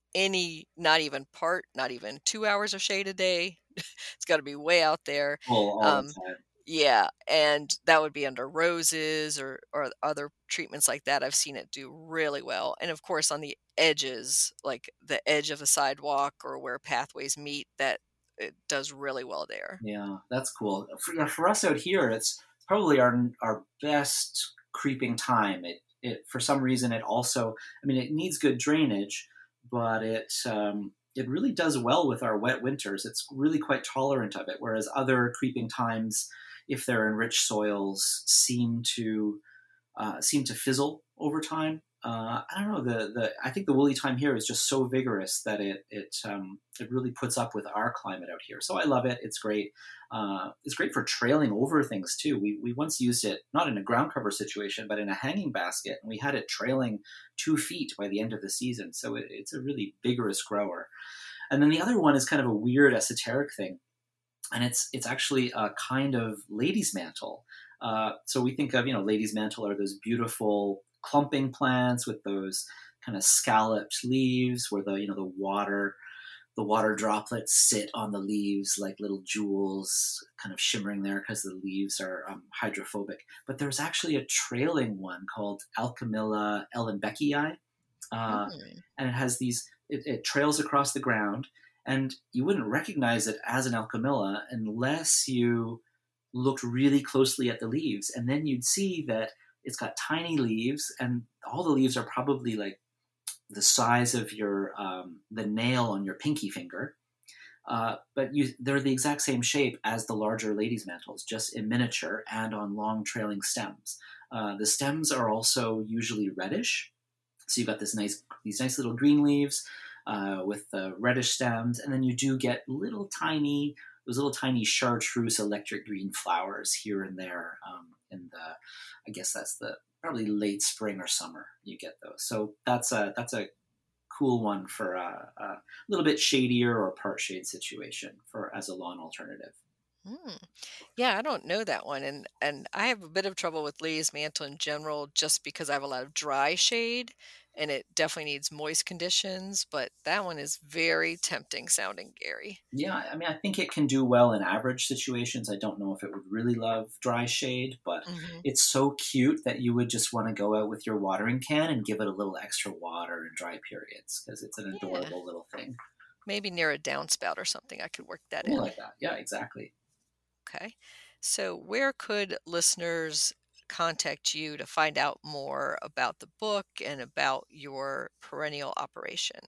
any, not even part, not even two hours of shade a day. It's got to be way out there. Full all the Um, time. yeah, and that would be under roses or or other treatments like that. I've seen it do really well. And of course on the edges, like the edge of a sidewalk or where pathways meet, that it does really well there. Yeah, that's cool. For, yeah, for us out here, it's probably our our best creeping time. It it for some reason it also, I mean, it needs good drainage, but it um, it really does well with our wet winters. It's really quite tolerant of it, whereas other creeping times, if they're in rich soils, seem to uh, seem to fizzle over time. Uh, I don't know. The the I think the woolly thyme here is just so vigorous that it it um, it really puts up with our climate out here. So I love it. It's great. Uh, it's great for trailing over things too. We we once used it not in a ground cover situation, but in a hanging basket, and we had it trailing two feet by the end of the season. So it, it's a really vigorous grower. And then the other one is kind of a weird esoteric thing, and it's it's actually a kind of lady's mantle. Uh, so we think of, you know, lady's mantle are those beautiful clumping plants with those kind of scalloped leaves where the, you know, the water, the water droplets sit on the leaves like little jewels kind of shimmering there because the leaves are um, hydrophobic. But there's actually a trailing one called Alchemilla ellenbeckii. Uh, Mm. and it has these, it, it trails across the ground, and you wouldn't recognize it as an Alchemilla unless you looked really closely at the leaves, and then you'd see that it's got tiny leaves, and all the leaves are probably like the size of your um, the nail on your pinky finger, uh, but you, they're the exact same shape as the larger lady's mantles, just in miniature and on long trailing stems. Uh, the stems are also usually reddish, so you've got this nice these nice little green leaves uh, with the reddish stems, and then you do get little tiny those little tiny chartreuse electric green flowers here and there um, in the, I guess that's the probably late spring or summer you get those. So that's a that's a cool one for a, a little bit shadier or part shade situation for as a lawn alternative. Mm. Yeah, I don't know that one, and and I have a bit of trouble with lady's mantle in general, just because I have a lot of dry shade, and it definitely needs moist conditions. But that one is very tempting sounding, Gary. Yeah, I mean, I think it can do well in average situations. I don't know if it would really love dry shade, but Hmm. it's so cute that you would just want to go out with your watering can and give it a little extra water in dry periods because it's an Yeah, adorable little thing. maybe near a downspout or something, I could work that Something in. like that. Yeah, exactly. Okay. So, where could listeners contact you to find out more about the book and about your perennial operation?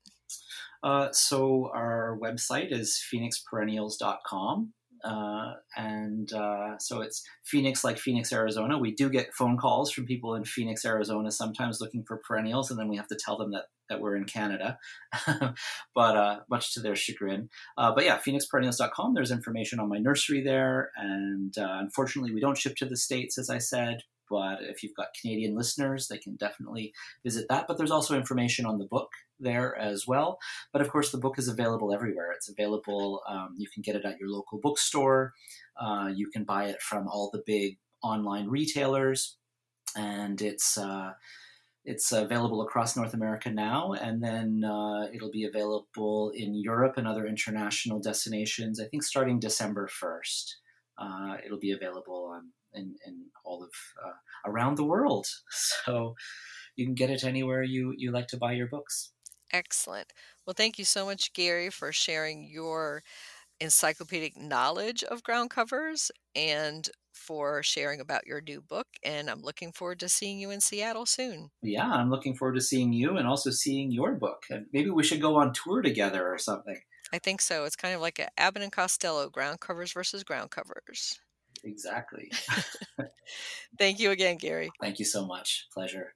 Uh, so our website is phoenix perennials dot com. Uh, and uh, so it's Phoenix, like Phoenix, Arizona. We do get phone calls from people in Phoenix, Arizona, sometimes looking for perennials, and then we have to tell them that, that we're in Canada, but uh, much to their chagrin. Uh, but yeah, phoenix perennials dot com. There's information on my nursery there, and uh, unfortunately, we don't ship to the States, as I said. But if you've got Canadian listeners, they can definitely visit that. But there's also information on the book there as well. But of course, the book is available everywhere. It's available, um, you can get it at your local bookstore. Uh, you can buy it from all the big online retailers. And it's uh, it's available across North America now. And then uh, it'll be available in Europe and other international destinations, I think starting December first. Uh, it'll be available on in, in all of uh, around the world. So you can get it anywhere you, you like to buy your books. Excellent. Well, thank you so much, Gary, for sharing your encyclopedic knowledge of ground covers and for sharing about your new book. And I'm looking forward to seeing you in Seattle soon. Yeah, I'm looking forward to seeing you and also seeing your book. And maybe we should go on tour together or something. I think so. It's kind of like a Abbott and Costello, ground covers versus ground covers. Exactly. Thank you again, Gary. Thank you so much. Pleasure.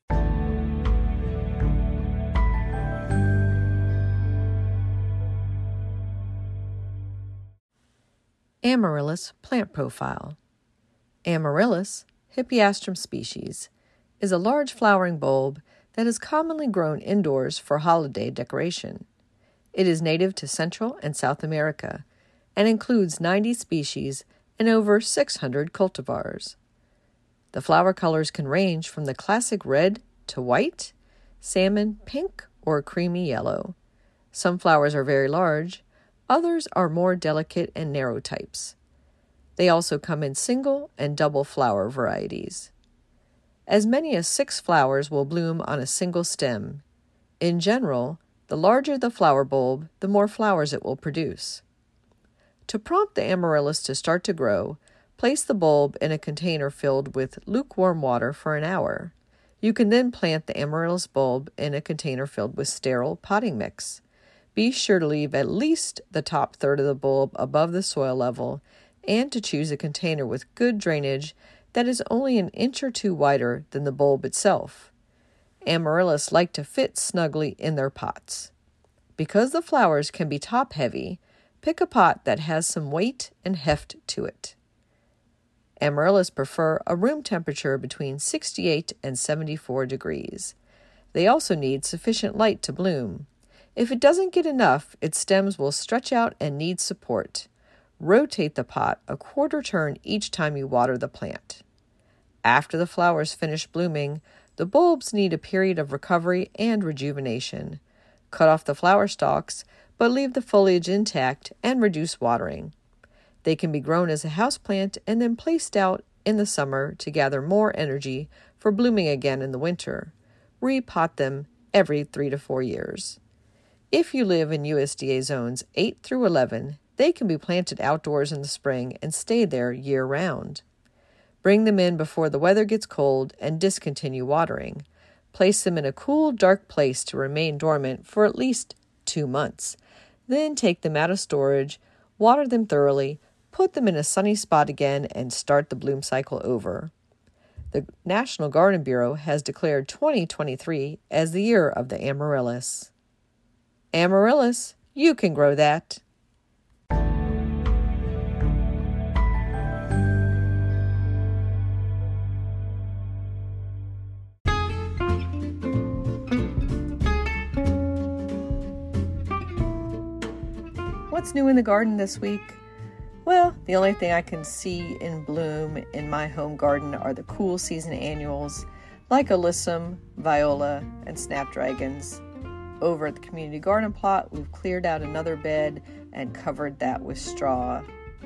Amaryllis plant profile. Amaryllis, Hippeastrum species, is a large flowering bulb that is commonly grown indoors for holiday decoration. It is native to Central and South America and includes ninety species and over six hundred cultivars. The flower colors can range from the classic red to white, salmon, pink, or creamy yellow. Some flowers are very large, others are more delicate and narrow types. They also come in single and double flower varieties. As many as six flowers will bloom on a single stem. In general, the larger the flower bulb, the more flowers it will produce. To prompt the amaryllis to start to grow, place the bulb in a container filled with lukewarm water for an hour. You can then plant the amaryllis bulb in a container filled with sterile potting mix. Be sure to leave at least the top third of the bulb above the soil level and to choose a container with good drainage that is only an inch or two wider than the bulb itself. Amaryllis like to fit snugly in their pots. Because the flowers can be top-heavy, pick a pot that has some weight and heft to it. Amaryllis prefer a room temperature between sixty-eight and seventy-four degrees. They also need sufficient light to bloom. If it doesn't get enough, its stems will stretch out and need support. Rotate the pot a quarter turn each time you water the plant. After the flowers finish blooming, the bulbs need a period of recovery and rejuvenation. Cut off the flower stalks, but leave the foliage intact and reduce watering. They can be grown as a houseplant and then placed out in the summer to gather more energy for blooming again in the winter. Repot them every three to four years. If you live in U S D A zones eight through eleven, they can be planted outdoors in the spring and stay there year-round. Bring them in before the weather gets cold and discontinue watering. Place them in a cool, dark place to remain dormant for at least two months. Then take them out of storage, water them thoroughly, put them in a sunny spot again, and start the bloom cycle over. The National Garden Bureau has declared twenty twenty-three as the year of the amaryllis. Amaryllis, you can grow that. What's new in the garden this week? Well, the only thing I can see in bloom in my home garden are the cool season annuals like alyssum, viola, and snapdragons. Over at the community garden plot, we've cleared out another bed and covered that with straw.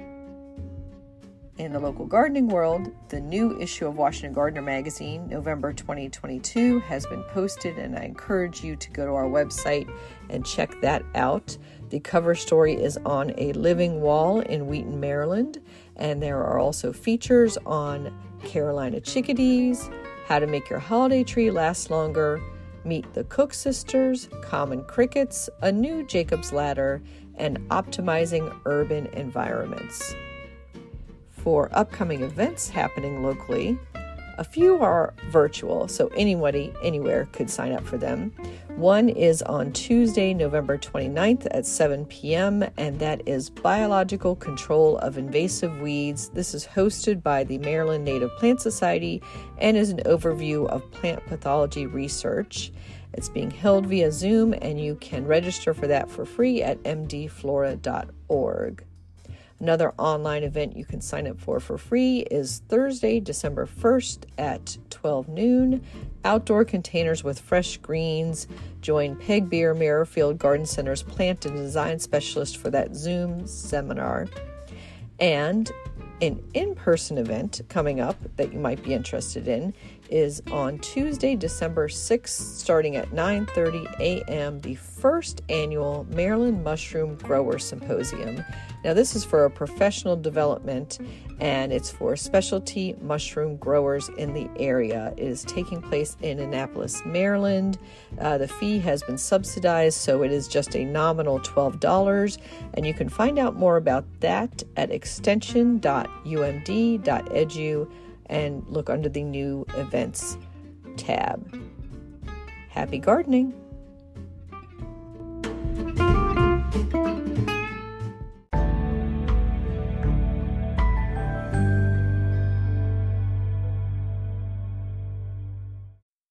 In the local gardening world, the new issue of Washington Gardener magazine, November twenty twenty-two, has been posted, and I encourage you to go to our website and check that out. The cover story is on a living wall in Wheaton, Maryland, and there are also features on Carolina chickadees, how to make your holiday tree last longer, meet the Cook sisters, common crickets, a new Jacob's ladder, and optimizing urban environments. For upcoming events happening locally, a few are virtual, so anybody, anywhere could sign up for them. One is on Tuesday, November twenty-ninth at seven p.m., and that is Biological Control of Invasive Weeds. This is hosted by the Maryland Native Plant Society and is an overview of plant pathology research. It's being held via Zoom, and you can register for that for free at m d flora dot org. Another online event you can sign up for for free is Thursday, December first at twelve noon. Outdoor Containers with Fresh Greens. Join Peg Beer Merrifield Garden Center's plant and design specialist for that Zoom seminar. And an in-person event coming up that you might be interested in is on Tuesday, December sixth, starting at nine thirty a.m., the first annual Maryland Mushroom Grower Symposium. Now, this is for a professional development, and it's for specialty mushroom growers in the area. It is taking place in Annapolis, Maryland. Uh, the fee has been subsidized, so it is just a nominal twelve dollars, and you can find out more about that at extension dot u m d dot e d u and look under the new events tab. Happy gardening!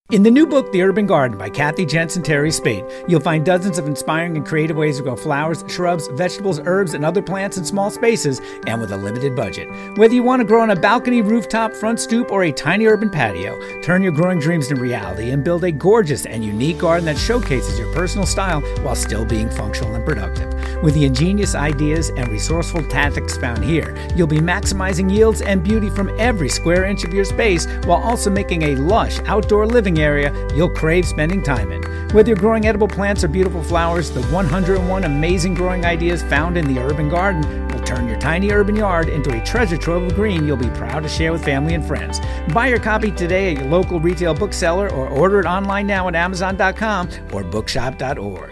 In the new book, The Urban Garden by Kathy Jentz and Terry Spade, you'll find dozens of inspiring and creative ways to grow flowers, shrubs, vegetables, herbs, and other plants in small spaces and with a limited budget. Whether you want to grow on a balcony, rooftop, front stoop, or a tiny urban patio, turn your growing dreams into reality and build a gorgeous and unique garden that showcases your personal style while still being functional and productive. With the ingenious ideas and resourceful tactics found here, you'll be maximizing yields and beauty from every square inch of your space while also making a lush outdoor living area you'll crave spending time in. Whether you're growing edible plants or beautiful flowers, the one hundred one amazing growing ideas found in the Urban Garden will turn your tiny urban yard into a treasure trove of green you'll be proud to share with family and friends. Buy your copy today at your local retail bookseller or order it online now at amazon dot com or bookshop dot org.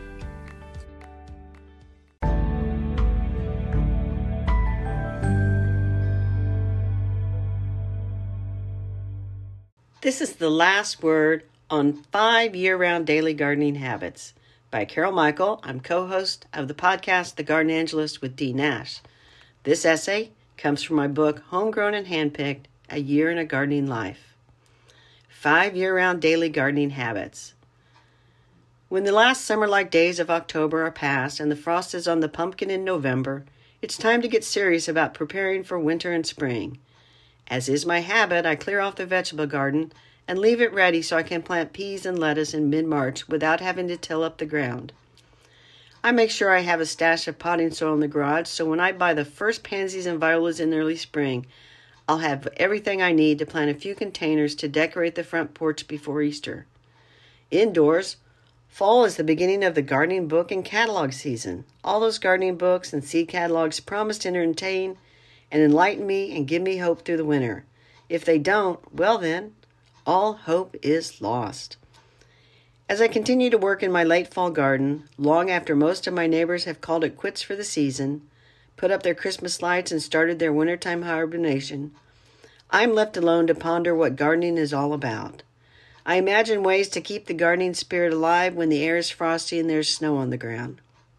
This is the last word on five year-round daily gardening habits by Carol Michael. I'm co-host of the podcast, The Garden Angelist with Dee Nash. This essay comes from my book, Homegrown and Handpicked, A Year in a Gardening Life. Five year-round daily gardening habits. When the last summer-like days of October are past and the frost is on the pumpkin in November, it's time to get serious about preparing for winter and spring. As is my habit, I clear off the vegetable garden and leave it ready so I can plant peas and lettuce in mid-March without having to till up the ground. I make sure I have a stash of potting soil in the garage, so when I buy the first pansies and violas in early spring, I'll have everything I need to plant a few containers to decorate the front porch before Easter. Indoors, fall is the beginning of the gardening book and catalog season. All those gardening books and seed catalogs promise to entertain and enlighten me and give me hope through the winter. If they don't, well then, all hope is lost. As I continue to work in my late fall garden, long after most of my neighbors have called it quits for the season, put up their Christmas lights and started their wintertime hibernation, I'm left alone to ponder what gardening is all about. I imagine ways to keep the gardening spirit alive when the air is frosty and there's snow on the ground.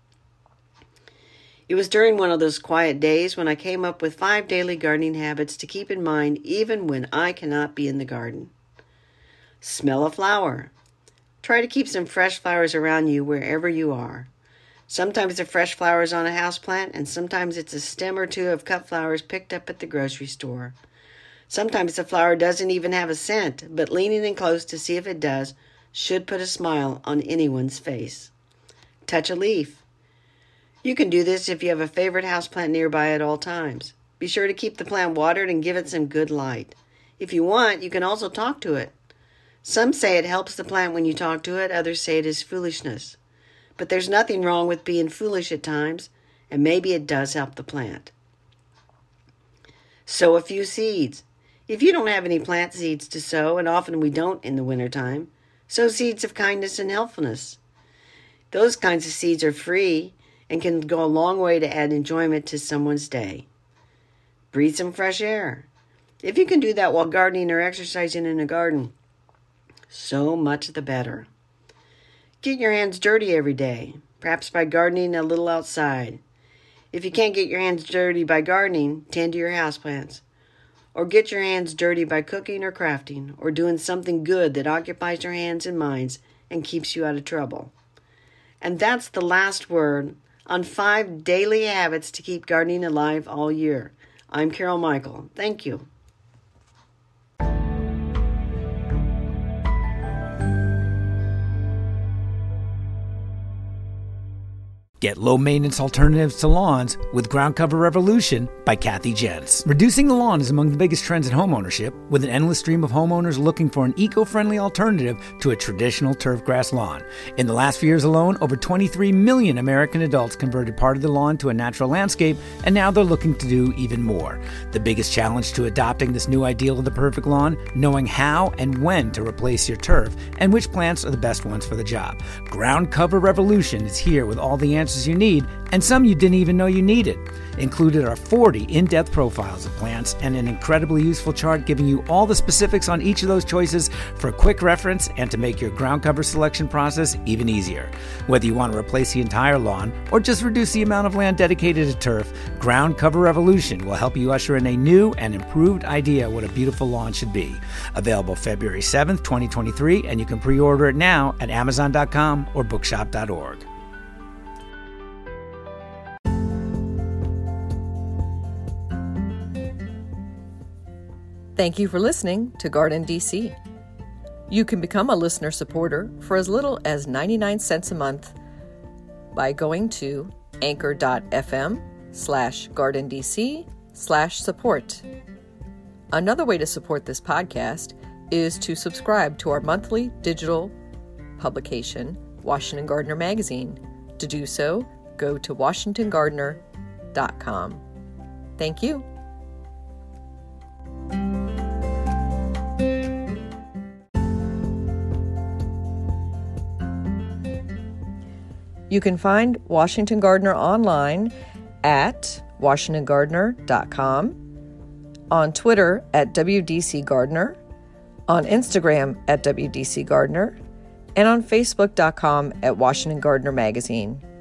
It was during one of those quiet days when I came up with five daily gardening habits to keep in mind even when I cannot be in the garden. Smell a flower. Try to keep some fresh flowers around you wherever you are. Sometimes the fresh flower is on a houseplant, and sometimes it's a stem or two of cut flowers picked up at the grocery store. Sometimes the flower doesn't even have a scent, but leaning in close to see if it does should put a smile on anyone's face. Touch a leaf. You can do this if you have a favorite houseplant nearby at all times. Be sure to keep the plant watered and give it some good light. If you want, you can also talk to it. Some say it helps the plant when you talk to it, others say it is foolishness. But there's nothing wrong with being foolish at times, and maybe it does help the plant. Sow a few seeds. If you don't have any plant seeds to sow, and often we don't in the wintertime, sow seeds of kindness and helpfulness. Those kinds of seeds are free and can go a long way to add enjoyment to someone's day. Breathe some fresh air. If you can do that while gardening or exercising in a garden, so much the better. Get your hands dirty every day, perhaps by gardening a little outside. If you can't get your hands dirty by gardening, tend to your houseplants. Or get your hands dirty by cooking or crafting, or doing something good that occupies your hands and minds and keeps you out of trouble. And that's the last word on five daily habits to keep gardening alive all year. I'm Carol Michael. Thank you. Get low-maintenance alternatives to lawns with Ground Cover Revolution by Kathy Jentz. Reducing the lawn is among the biggest trends in homeownership, with an endless stream of homeowners looking for an eco-friendly alternative to a traditional turf grass lawn. In the last few years alone, over twenty-three million American adults converted part of the lawn to a natural landscape, and now they're looking to do even more. The biggest challenge to adopting this new ideal of the perfect lawn, knowing how and when to replace your turf, and which plants are the best ones for the job. Ground Cover Revolution is here with all the answers resources you need, and some you didn't even know you needed. Included are forty in-depth profiles of plants and an incredibly useful chart giving you all the specifics on each of those choices for quick reference and to make your ground cover selection process even easier. Whether you want to replace the entire lawn or just reduce the amount of land dedicated to turf, Ground Cover Revolution will help you usher in a new and improved idea what a beautiful lawn should be. Available February seventh, twenty twenty-three, and you can pre-order it now at amazon dot com or bookshop dot org. Thank you for listening to Garden D C. You can become a listener supporter for as little as ninety-nine cents a month by going to anchor.fm slash gardendc slash support. Another way to support this podcast is to subscribe to our monthly digital publication, Washington Gardener Magazine. To do so, go to washington gardener dot com. Thank you. You can find Washington Gardener online at washington gardener dot com, on Twitter at W D C Gardener, on Instagram at W D C Gardener, and on facebook dot com at Washington Gardener Magazine.